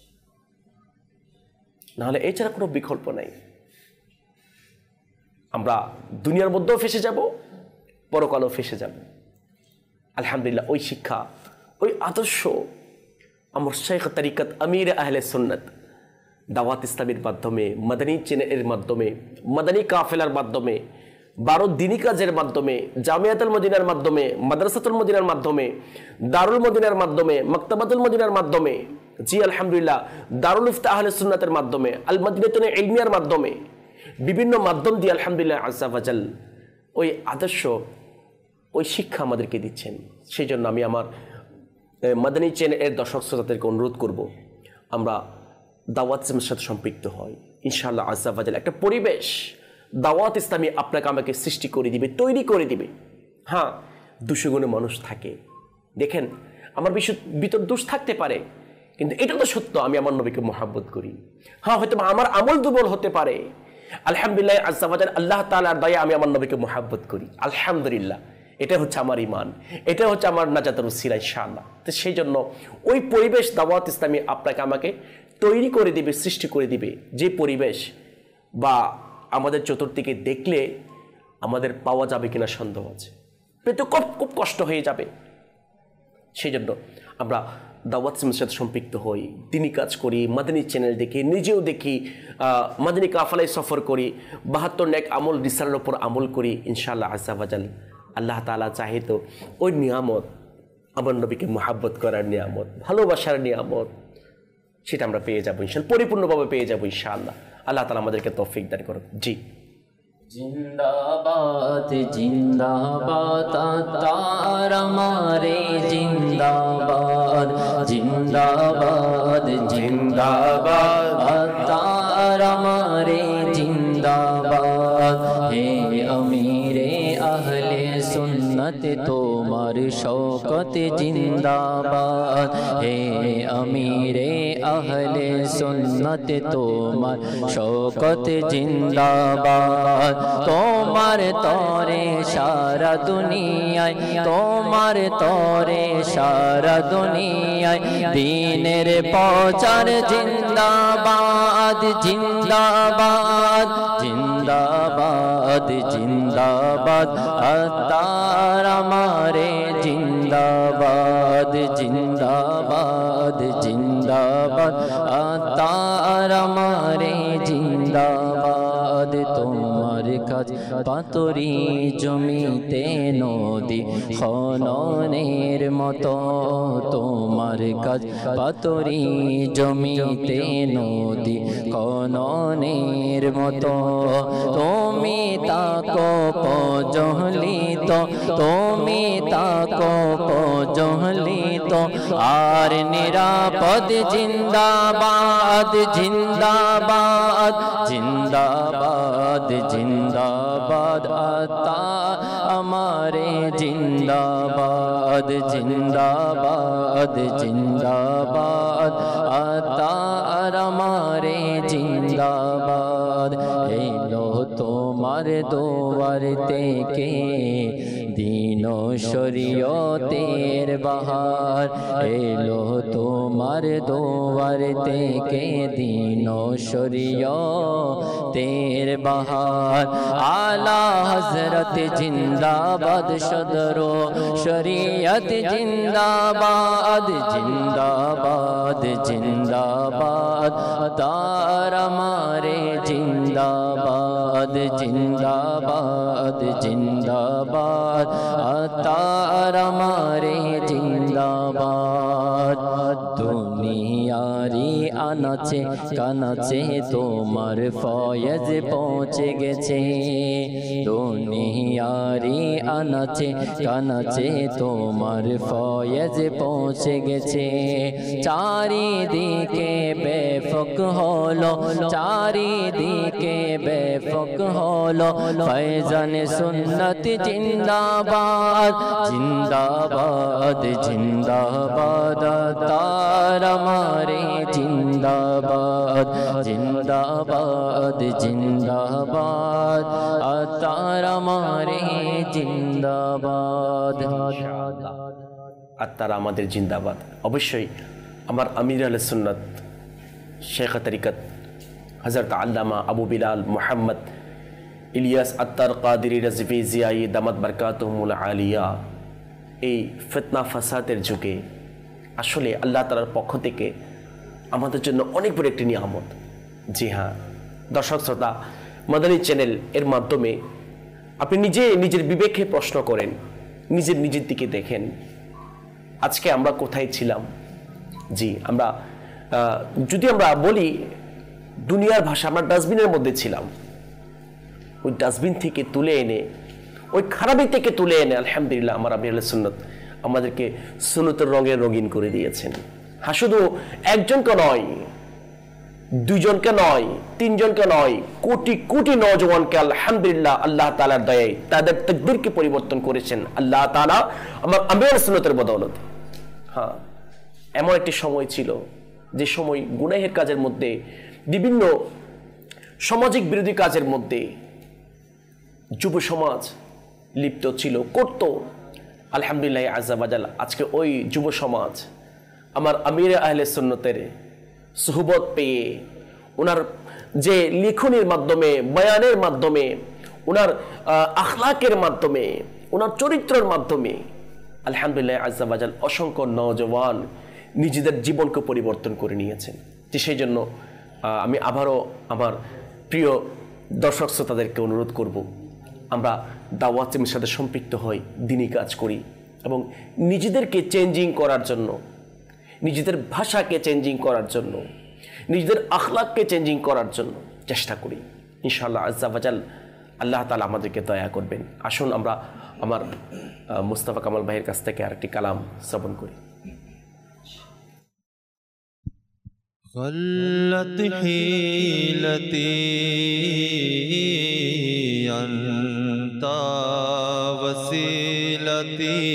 নাহলে এছাড়া কোনো বিকল্প নাই। আমরা দুনিয়ার মধ্যেও ফেসে যাব, পরকালেও ফেসে যাব। আলহামদুলিল্লাহ, ওই শিক্ষা, ওই আদর্শ আমার শাইখ তরিকত আমির আহলে সুন্নাত দাওয়াত ইসলামের মাধ্যমে, মাদানী চ্যানেলের মাধ্যমে, মাদানী কাফেলার মাধ্যমে, বারো দিনী কাজের মাধ্যমে, জামিয়াতুল মদিনার মাধ্যমে, মাদ্রাসাতুল মদিনার মাধ্যমে, দারুল মদিনার মাধ্যমে, মাকতাবাতুল মদিনার মাধ্যমে, জি আলহামদুলিল্লাহ, দারুল ইফতা আহলে সুন্নাতের মাধ্যমে, আল মাদিনাতুল ইলমিয়ার মাধ্যমে, বিভিন্ন মাধ্যম দিয়ে আলহামদুলিল্লাহ আজ্জা ওয়াজাল ওই আদর্শ, ওই শিক্ষা আমাদেরকে দিচ্ছেন। সেই জন্য আমি আমার মাদানী চ্যানেলের দর্শক শ্রোতাদেরকে অনুরোধ করব, আমরা দাওয়াত ইসলামের সাথে সম্পৃক্ত হই। ইনশাআল্লাহ আজ্জা ওয়াজাল একটা পরিবেশ দাওয়াত ইসলামী আপনাকে আমাকে সৃষ্টি করে দিবে, তৈরি করে দিবে। হ্যাঁ, দুশোগুণে মানুষ থাকে, দেখেন আমার ভিতর দোষ থাকতে পারে, কিন্তু এটা তো সত্য আমি আমার নবীকে মহব্বত করি। হ্যাঁ, হয়তো আমার আমল দুর্বল হতে পারে, আলহামদুলিল্লাহ আজ্জা ওয়াজাল আল্লাহ তাআলার দয়া আমি আমার নবীকে মহব্বত করি, আলহামদুলিল্লাহ। এটা হচ্ছে আমার ঈমান, এটা হচ্ছে আমার নাজাতের উসিলা ইনশাআল্লাহ। তো সেই জন্য ওই পরিবেশ দাওয়াত ইসলামী আপনাকে আমাকে তৈরি করে দিবে, সৃষ্টি করে দিবে, যে পরিবেশ বা আমাদের চতুর্দিকে দেখলে আমাদের পাওয়া যাবে কিনা সন্দেহ আছে, পেতে খুব খুব কষ্ট হয়ে যাবে। সেই জন্য আমরা দাওয়াত ইসলামের সাথে সম্পৃক্ত হই, দিনী কাজ করি, মাদানী চ্যানেল দেখি, নিজেও দেখি, মাদানী কাফেলায় সফর করি, বাহাত্তর নেক আমল রিসালার উপর আমল করি। ইনশাআল্লাহ আজ্জা ওয়াজাল আল্লাহ তাআলা চাহে তো ওই নিয়ামত, আমার নবীকে মহব্বত করার নিয়ামত, ভালোবাসার নিয়ামত, সেটা আমরা পেয়ে যাবো ইনশাআল্লাহ, পরিপূর্ণভাবে পেয়ে যাবো ইনশাআল্লাহ। আল্লাহ তাআলা আমাদেরকে তৌফিক দান করুন। জি, জিন্দাবাদ জিন্দাবাদ তার আমারে জিন্দাবাদ, জিন্দাবাদ জিন্দাবাদ তার আমারে জিন্দাবাদ। হে আমিরে আহলে সুন্নাত তোমার শওকত জিন্দাবাদ, হে আমিরে আহলে সুন্নাত তোমার শওকত জিন্দাবাদ। তোমার তরে সারা দুনিয়ায়, তোমার তরে সারা দুনিয়ায় দ্বীনের প্রচার জিন্দাবাদ, জিন্দাবাদ জিন্দাবাদ জিন্দাবাদ তার আমারে জিন্দাবাদ, জিন্দাবাদ জিন্দাবাদ তার আমারে জিন্দাবাদ। তোমার কাজ পাতরি জমিতে নদী খননের মতো, তোমার কাজ পাতরি জমিতে নদী খননের মতো। তুমি তাকো পজহলিত, তুমি তাকো পজহলিত আর নিরাপদ জিন্দাবাদ, জিন্দাবাদ জিন্দাবাদ জিন্দাবাদ আতা আমার আমারে জিন্দাবাদ জিন্দাবাদ জিন্দাবাদ আতার আমারে জিন্দাবাদ এলো তোমার দুয়ার থেকে দিন শরীয়তের বাহার এলো তোমার দুয়ার থেকে দিন শরীয়তের বাহার আলা হযরত জিন্দাবাদ সদর শরীয়ত জিন্দাবাদ জিন্দাবাদ জিন্দাবাদ তার আমারে জিন্দাবাদ জিন্দাবাদ জিন্দাবাদ তার আমারে জিন্দাবাদ দুনিয়ারি আনাচে কানাচে তোমার ফয়েজ পৌঁছে গেছে দুনিয়ারি আনাচে কানাচে তোমার ফয়েজ পৌঁছে গেছে চারিদিকে বেফক হলো চারিদিকে বেফক হলো ফয়জান সুন্নত জিন্দাবাদ জিন্দাবাদ জিন্দাবাদ তার আমারে জিন্দাবাদ জিন্দাবাদ জিন্দাবাদ তার আমারে জিন্দাবাদ আর তারা আমাদের জিন্দাবাদ। অবশ্যই আমার আমির আহলে সুন্নাত শেখ তরিকত হযরত আল্লামা আবু বিলাল মুহাম্মদ ইলিয়াস আত্তার কাদেরী রাজভী জিয়াই দামাত বারকাতুহুমুল আলিয়া এই ফিতনা ফাসাদের যুগে আসলে আল্লাহ তাআলার পক্ষ থেকে আমাদের জন্য অনেক বড় একটি নিয়ামত। জি হ্যাঁ দর্শক শ্রোতা, মাদানী চ্যানেল এর মাধ্যমে আপনি নিজে নিজের বিবেকে প্রশ্ন করেন, নিজের নিজের দিকে দেখেন আজকে আমরা কোথায় ছিলাম। জি আমরা যদি আমরা বলি দুনিয়ার ভাষা, আমরা ডাস্টবিনের মধ্যে ছিলাম। ওই ডাস্টবিন থেকে তুলে এনে, ওই খারাপি থেকে তুলে এনে আলহামদুলিল্লাহ আমার আমির আহলে সুন্নাত আমাদেরকে সুন্নতের রঙে রঙিন করে দিয়েছেন। হ্যাঁ শুধু একজনকে নয়, দুইজনকে নয়, তিনজনকে নয়, কোটি কোটি নওজওয়ানকে আলহামদুলিল্লাহ আল্লাহ তাআলার দয়ায় তাদের তাকদীরকে পরিবর্তন করেছেন আল্লাহ তাআলা আমার আমির আহলে সুন্নাতের বদৌলতে। হ্যাঁ এমন একটি সময় ছিল যে সময় গুনাহের কাজের মধ্যে, বিভিন্ন সামাজিক বিরোধী কাজের মধ্যে যুব সমাজ লিপ্ত ছিল, করত। আলহামদুলিল্লাহ আযজা ওয়াজাল আজকে ওই যুব সমাজ আমার আমির আহলে সুন্নতের সুহবত পেয়ে, ওনার যে লিখনের মাধ্যমে, বয়ানের মাধ্যমে, ওনার আখলাকের মাধ্যমে, ওনার চরিত্রের মাধ্যমে আলহামদুলিল্লাহ আযজা ওয়াজাল অসংখ্য নওজওয়ান নিজেদের জীবনকে পরিবর্তন করে নিয়েছেন। যে সেই জন্য আমি আবারও আমার প্রিয় দর্শক শ্রোতাদেরকে অনুরোধ করব, আমরা দাওয়াত টিমের সাথে সম্পৃক্ত হই, দিনই কাজ করি এবং নিজেদেরকে চেঞ্জিং করার জন্য, নিজেদের ভাষাকে চেঞ্জিং করার জন্য, নিজেদের আখলাককে চেঞ্জিং করার জন্য চেষ্টা করি। ইনশাআল্লাহ আযজা ওয়াজাল আল্লাহ তাআলা আমাদেরকে দয়া করবেন। আসুন আমরা আমার মুস্তাফা কামাল ভাইয়ের কাছ থেকে আরেকটি কালাম শ্রবণ করি। غلت حيلتي أنت وسيلتي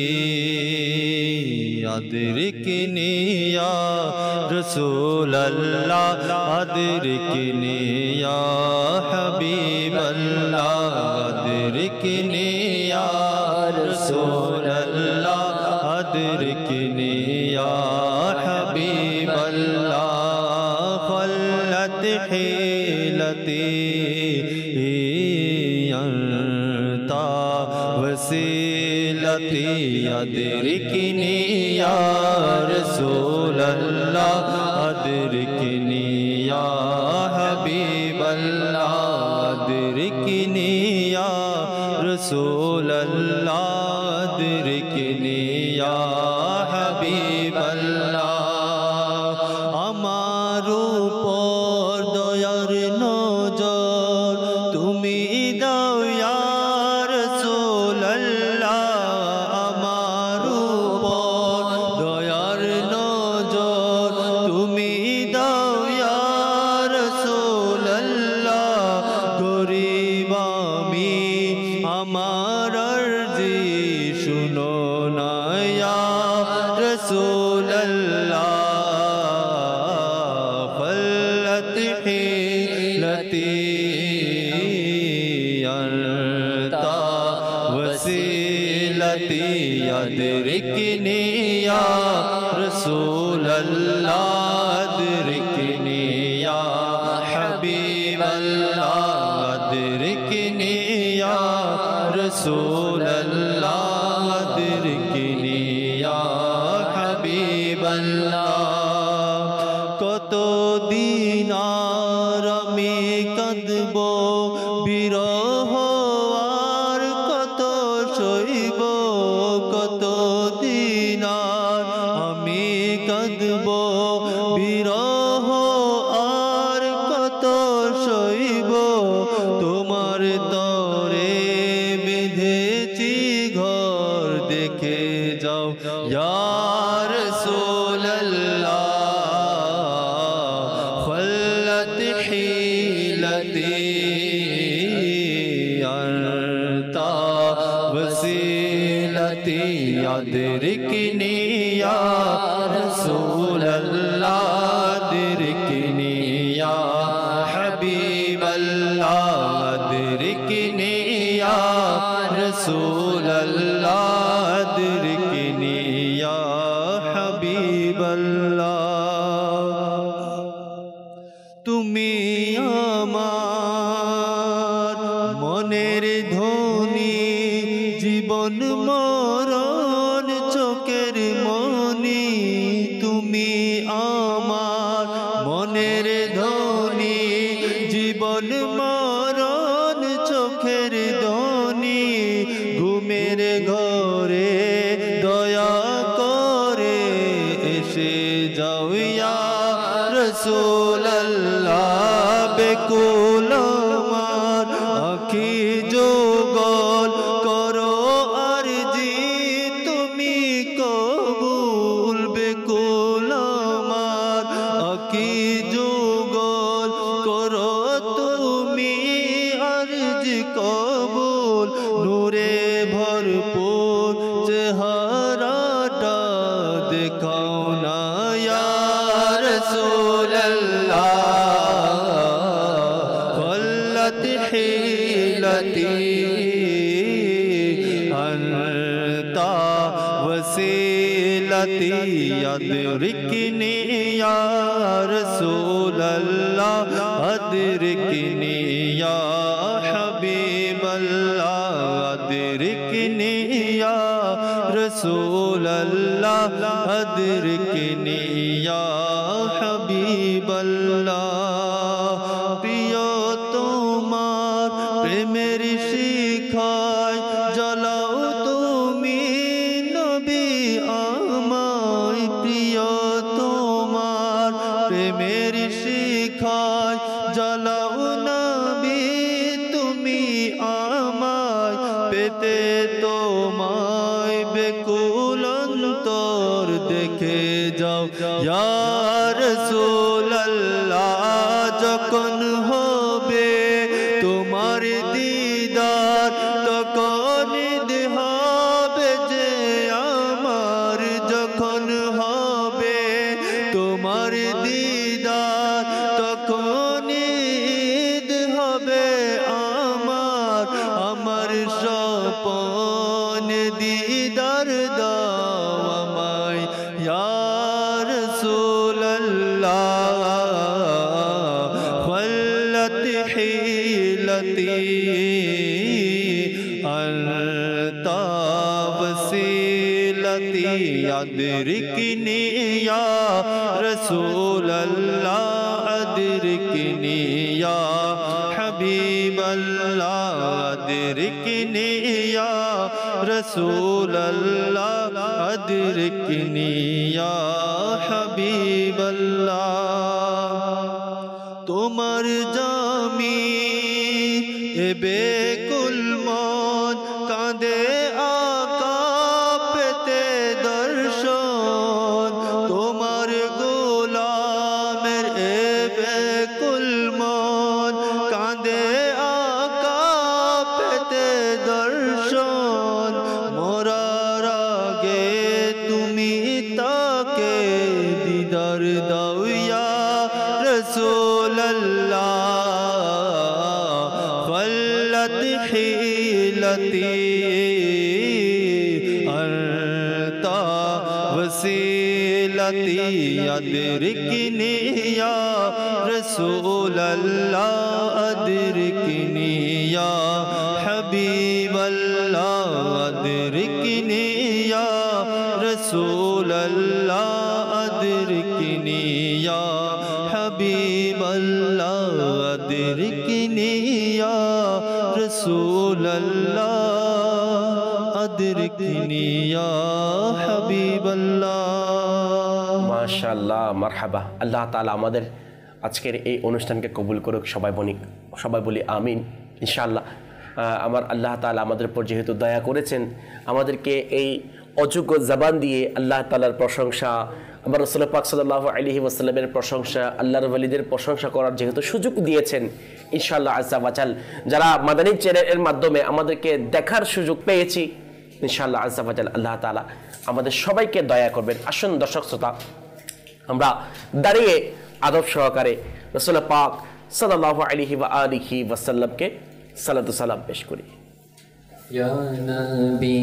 أدركني يا رسول الله أدركني يا حبيب الله أدركني يا رسول الله أدركني يا حبيب الله حيلتي أنت وسيلتي أدركني يا رسول الله أدركني يا حبيب الله أدركني يا رسول الله أدركني يا حبيب الله আমার উপর দয়ার নজর তুমি দাও ইয়া রাসূলুল্লাহ আমার উপর দয়ার নজর তুমি দাও ইয়া রাসূলুল্লাহ গরীব আমি আমার আরজি अदरिकनी या रसूल अल्लाह अदरिकनी या हबीब अल्लाह अदरिकनी या रसूल अल्लाह अदरिकनी या हबीब अल्लाह कत दिन আর আমি কাঁদব বিরহ আর কত সইব কত দিন আর আমি কাঁদব বিরহ আর কত সইব তোমার তরে বেঁধেছি ঘর দেখে যাও ইয়া রাসূলুল্লাহ খল্লাত হিলতি আনতা वसीलती अदरिकनी या रसूल अल्लाह अदरिकनी या हबीब अल्लाह अदरिकनी या रसूल अल्लाह अदरिकनी या हबीब अल्लाह तुमी आमार मनेर ध्वनि জীবন মরণ চোখের মনি তুমি আমার মনের ধ্বনি জীবন মরণ চোখের ধ্বনি ঘুমের ঘরে দয়া করে এসে যাও ইয়া রাসূলুল্লাহ বেকুল আমার আঁখি যোগল করো আরজি তুমি কবুল বেকুল আমার আঁখি যোগল করো তুমি আরজি কবুল নূরে ভরপুর চেহারাটা দেখাও না ইয়া রাসূলুল্লাহ খল্লাত হিলতি अनता वसीलती अदरिकनी या रसूल अल्लाह अदरिकनी या हबीब अल्लाह अदरिकनी या रसूल अल्लाह अदरिकनी या हबीब अल्लाह प्रिय তোমার প্রেমের শিখায় জ্বালাও তুমি নবী আমায় প্রিয় তোমার প্রেমের শিখায় জ্বালাও নবী তুমি আমায় পেতে তোমায় বেকুল অন্তর দেখে যাও ইয়া রাসূলুল্লাহ যখন হবে তোমার দিদার তখন হবে যে আমার যখন হবে তোমার দিদার তখন হবে আমার আমার স্বপন দিদার দাও আমায় ইয়া রাসূলুল্লাহ খল্লাত হিলতি আনতা वसीलती अदरिकनी या रसूल अल्लाह अदरिकनी या हबीब अल्लाह अदरिकनी या रसूल अल्लाह अदरिकनी या हबीब अल्लाह তোমার জামি এ বেকুল মন কাঁদে আকা পেতে দর্শন তোমার গোলামের এ বেকুল মন কাঁদে আকা পেতে দর্শন মরার আগে তুমি তাকে দিদার দাও ইয়া رسول الله خلت حيلتي फजीलती अदरिकनी या रसूल अल्लाह अदरिकनी या हबीब अल्लाह अदरिकनी या रसूल अल्लाह अदरिकनी या हबीब अल्लाह अदरिकनी या रसूल अल्लाह अदरिकनी या हबीब अल्लाह। माशाअल्लाह, मरहबा। अल्लाह ताला আমাদের আজকের এই অনুষ্ঠানকে কবুল করুক। সবাই বলি সবাই বলি আমিন ইনশাআল্লাহ। আমার আল্লাহ তাআলা আমাদের উপর যেহেতু দয়া করেছেন, আমাদেরকে এই অযোগ্য জবান দিয়ে আল্লাহ তাআলার প্রশংসা, আমার রাসূল পাক সাল্লাল্লাহু আলাইহি ওয়াসাল্লামের প্রশংসা, আল্লাহর ওয়ালিদের প্রশংসা করার যেহেতু সুযোগ দিয়েছেন, ইনশাআল্লাহ আজ্জা ওয়াজাল যারা মাদানী চ্যানেলের মাধ্যমে আমাদেরকে দেখার সুযোগ পেয়েছি, ইনশাআল্লাহ আজ্জা ওয়াজাল আল্লাহ তাআলা আমাদের সবাইকে দয়া করবেন। আসুন দর্শক শ্রোতা, আমরা দাঁড়িয়ে আদব সহকারে রাসূল পাক সাল্লাল্লাহু আলাইহি ওয়া আলিহি ওয়াসাল্লামকে সালাতু সালাম পেশ করি। ইয়া নবী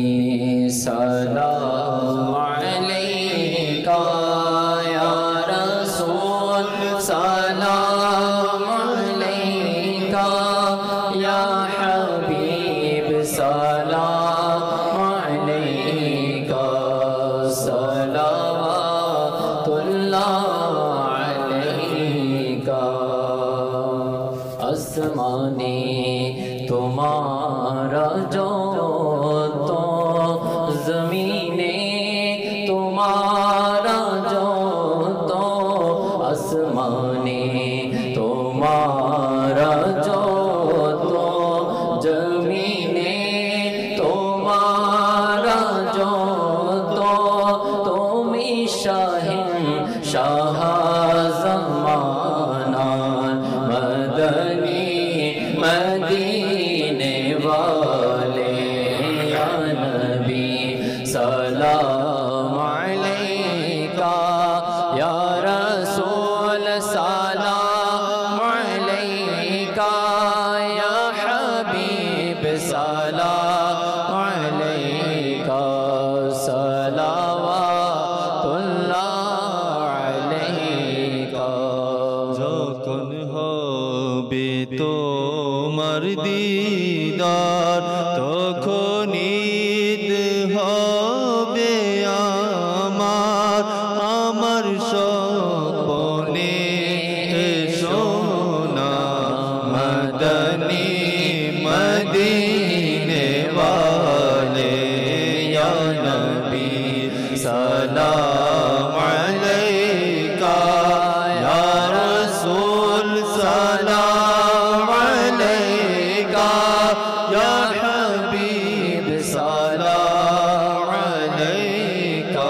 সালাম আলাইকা, ইয়া রাসূল সালাম আলাইকা, ইয়া হাবিব সালাম আলাইকা, সালাওয়াতুল্লাহ আলাইকা। আসমানে तुम्हारा जो तो जमीने तुम्हारा जो तो आसमाने तुम्हारा जो तो जमीने तुम्हारा जो तो तुमी शाहिन शाह ज़माना मदनी मदीने वाले या नबी सलाम अलैका, या रसूल सलाम अलैका, या हबीब सलाम अलैका, सलावतुल्लाह अलैका। যখন হবে তোমার দিদার তখন ঈদ হবে আমার, আমার স্বপ্নে এসো না মদনী মদিনে वाले या नबी सलाम अलैका, या रसूल सलाम अलैका, या हबीब सलाम अलैका,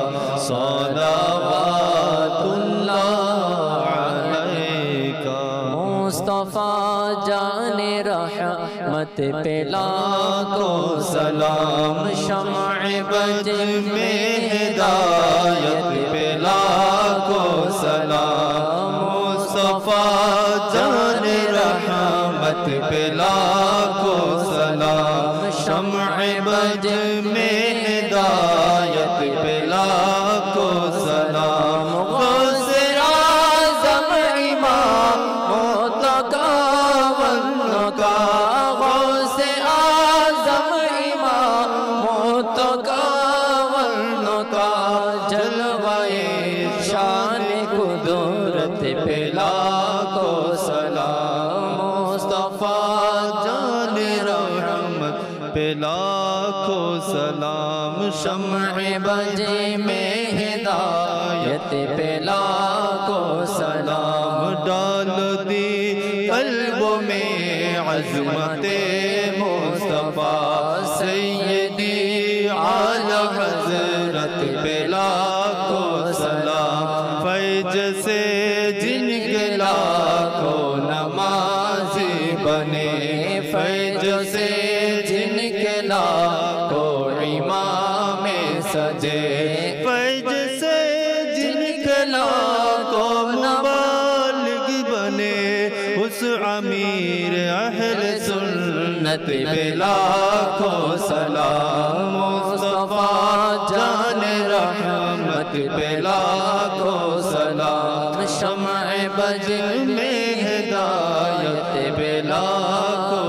सलावतुल्लाह अलैका। मुस्तफा जाने रहमत पे लाखों सलाम, शम्अ बज में हिदायत पे लाखों सलाम। मुस्तफा जाने रहमत पे लाखों सलाम, शम्अ बज में हिदायत पे लाखों सलाम। गौसे आज़म इमाम मुतका वन्नका, गौसे आज़म इमाम मुतका वन्नका, जलवाए शान कुदरत पे लाखों सलाम। मुस्तफा जाने रहमत पे लाखों सलाम, शम्अ बजे में हिदायत पे लाखों सलाम। डाल दी कल्बों में अज़मते मुस्तफा, सैयदी आला हज़रत पे लाखों सलाम। फैज से जिनके लाखों नमाज़ी बने, फैज से जिनके लाखों इमाम सजे, फैज से जिनके लाखों मुबालिग बने, उस अमीर अहले सुन्नत पे लाखों सलाम। मुस्तफा जान रहमत पे लाखों लाखों सलाम शम्अ बज़ में हिदायत पे लाखों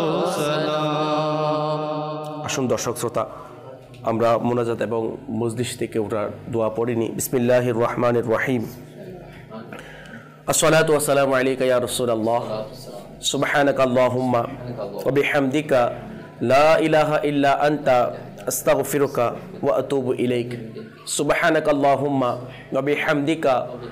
सलाम। আসুন দর্শক শ্রোতা, আমরা মোনাজাত এবং মজলিস থেকে ওঠার দোয়া পড়িনি। বিসমিল্লাহির রহমানির রহিম। আসসালাতু ওয়াসসালামু আলাইকা ইয়া রাসূলুল্লাহ সুবহানাকা আল্লাহুম্মা ওয়া বিহামদিকা লা ইলাহা ইল্লা আনতা আস্তাগফিরুকা ওয়া আতুবু ইলাইক। সুবহানাকা আল্লাহুম্মা ওয়া বিহামদিকা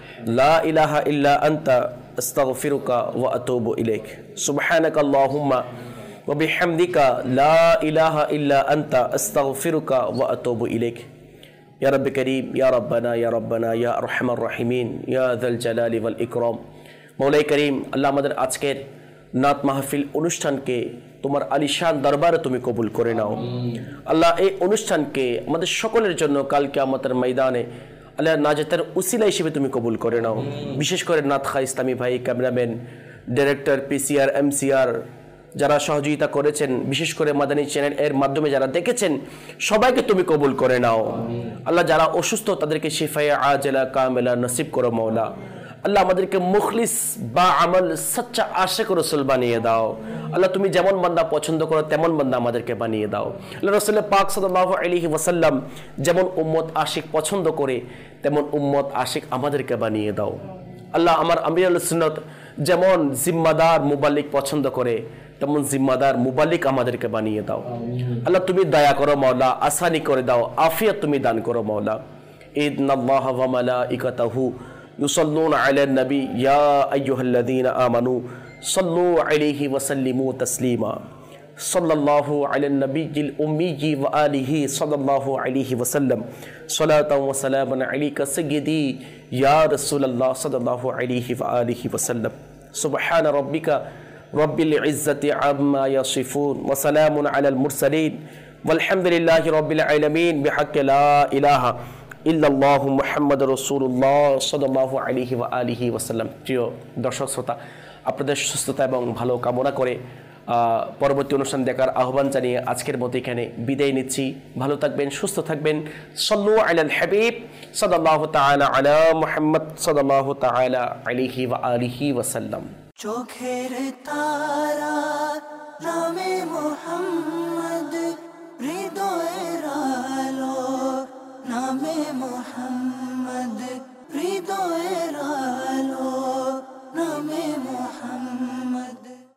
লা ইলাহা ইল্লা আনতা আস্তাগফিরুকা ওয়া আতুবু ইলাইক। সুবহানাকা আল্লাহুম্মা ওয়া বিহামদিকা লা ইলাহা ইল্লা আনতা আস্তাগফিরুকা ওয়া আতুবু ইলাইক। ইয়া রাব্বি কারীম, ইয়া রাব্বানা, ইয়া রাব্বানা, ইয়া আরহামার রাহিমিন, ইয়া যাল জালালি ওয়াল ইকরাম। মওলাই করিম, আল্লাহ আমাদের আজকের নাত মাহফিল অনুষ্ঠানকে তোমার আলিশান দরবারে তুমি কবুল করে নাও। আল্লাহ এই অনুষ্ঠানকে আমাদের সকলের জন্য কালকে আমাদের ময়দানে আল্লাহ নাজাতের উসিলা হিসেবে তুমি কবুল করে নাও। বিশেষ করে নাত খা ইসলামী ভাই, ক্যামেরাম্যান, ডাইরেক্টর, পিসিআর, এমসিআর যারা সহযোগিতা করেছেন, বিশেষ করে মাদানী চ্যানেল এর মাধ্যমে যারা দেখেছেন, সবাইকে তুমি কবুল করে নাও। আল্লাহ যারা অসুস্থ তাদেরকে শিফায়ে আজেলা কামেলা নসিব করো মওলা। আল্লাহ আমাদেরকে মুখলিস বা আমল সচ্চা আশিক রাসূল বানিয়ে দাও। আল্লাহ তুমি যেমন বান্দা পছন্দ করো তেমন বান্দা আমাদেরকে বানিয়ে দাও। আল্লাহ রাসূল পাক সাল্লাল্লাহু আলাইহি ওয়াসাল্লাম যেমন উম্মত আশিক পছন্দ করে তেমন উম্মত আশিক আমাদেরকে বানিয়ে দাও। আল্লাহ আমার আমিরুল সুন্নাত যেমন জিম্মাদার মুবাল্লিগ পছন্দ করে তেমন জিম্মাদার মুবাল্লিগ আমাদেরকে বানিয়ে দাও। আল্লাহ তুমি দয়া করো মওলা, আসানি করে দাও, আফিয়ত তুমি দান করো মওলা। ইন্নাল্লাহা ওয়া মালাইকাতাহু يصلون على النبي يا أيها الذين آمنوا صلوا عليه وسلموا تسليما صلى الله على النبي الأمي وآله صلى الله عليه وسلم صلاة وسلاما عليك سيدي يا رسول الله صلى الله عليه وآله وسلم سبحان ربك رب العزة عما يصفون وسلام على المرسلين والحمد لله رب العالمين بحق لا إله ইল্লাল্লাহু মুহাম্মাদুর রাসূলুল্লাহ সাল্লাল্লাহু আলাইহি ওয়া আলিহি ওয়াসাল্লাম। প্রিয় দর্শক শ্রোতা, আপনাদের সুস্থতা এবং ভালো কামনা করে পরবর্তী অনুষ্ঠান দেখার আহ্বান জানিয়ে আজকের মতো এখানে বিদায় নিচ্ছি। ভালো থাকবেন, সুস্থ থাকবেন। সাল্লু আলাল হাবিব সাল্লাল্লাহু তাআলা আলা মুহাম্মদ সাল্লাল্লাহু তাআলা আলাইহি ওয়া আলিহি ওয়াসাল্লাম। চোখের তারা নামে মুহাম্মদ, হৃদয়ের আলো নামে মুহাম্মদ, হৃদয়ের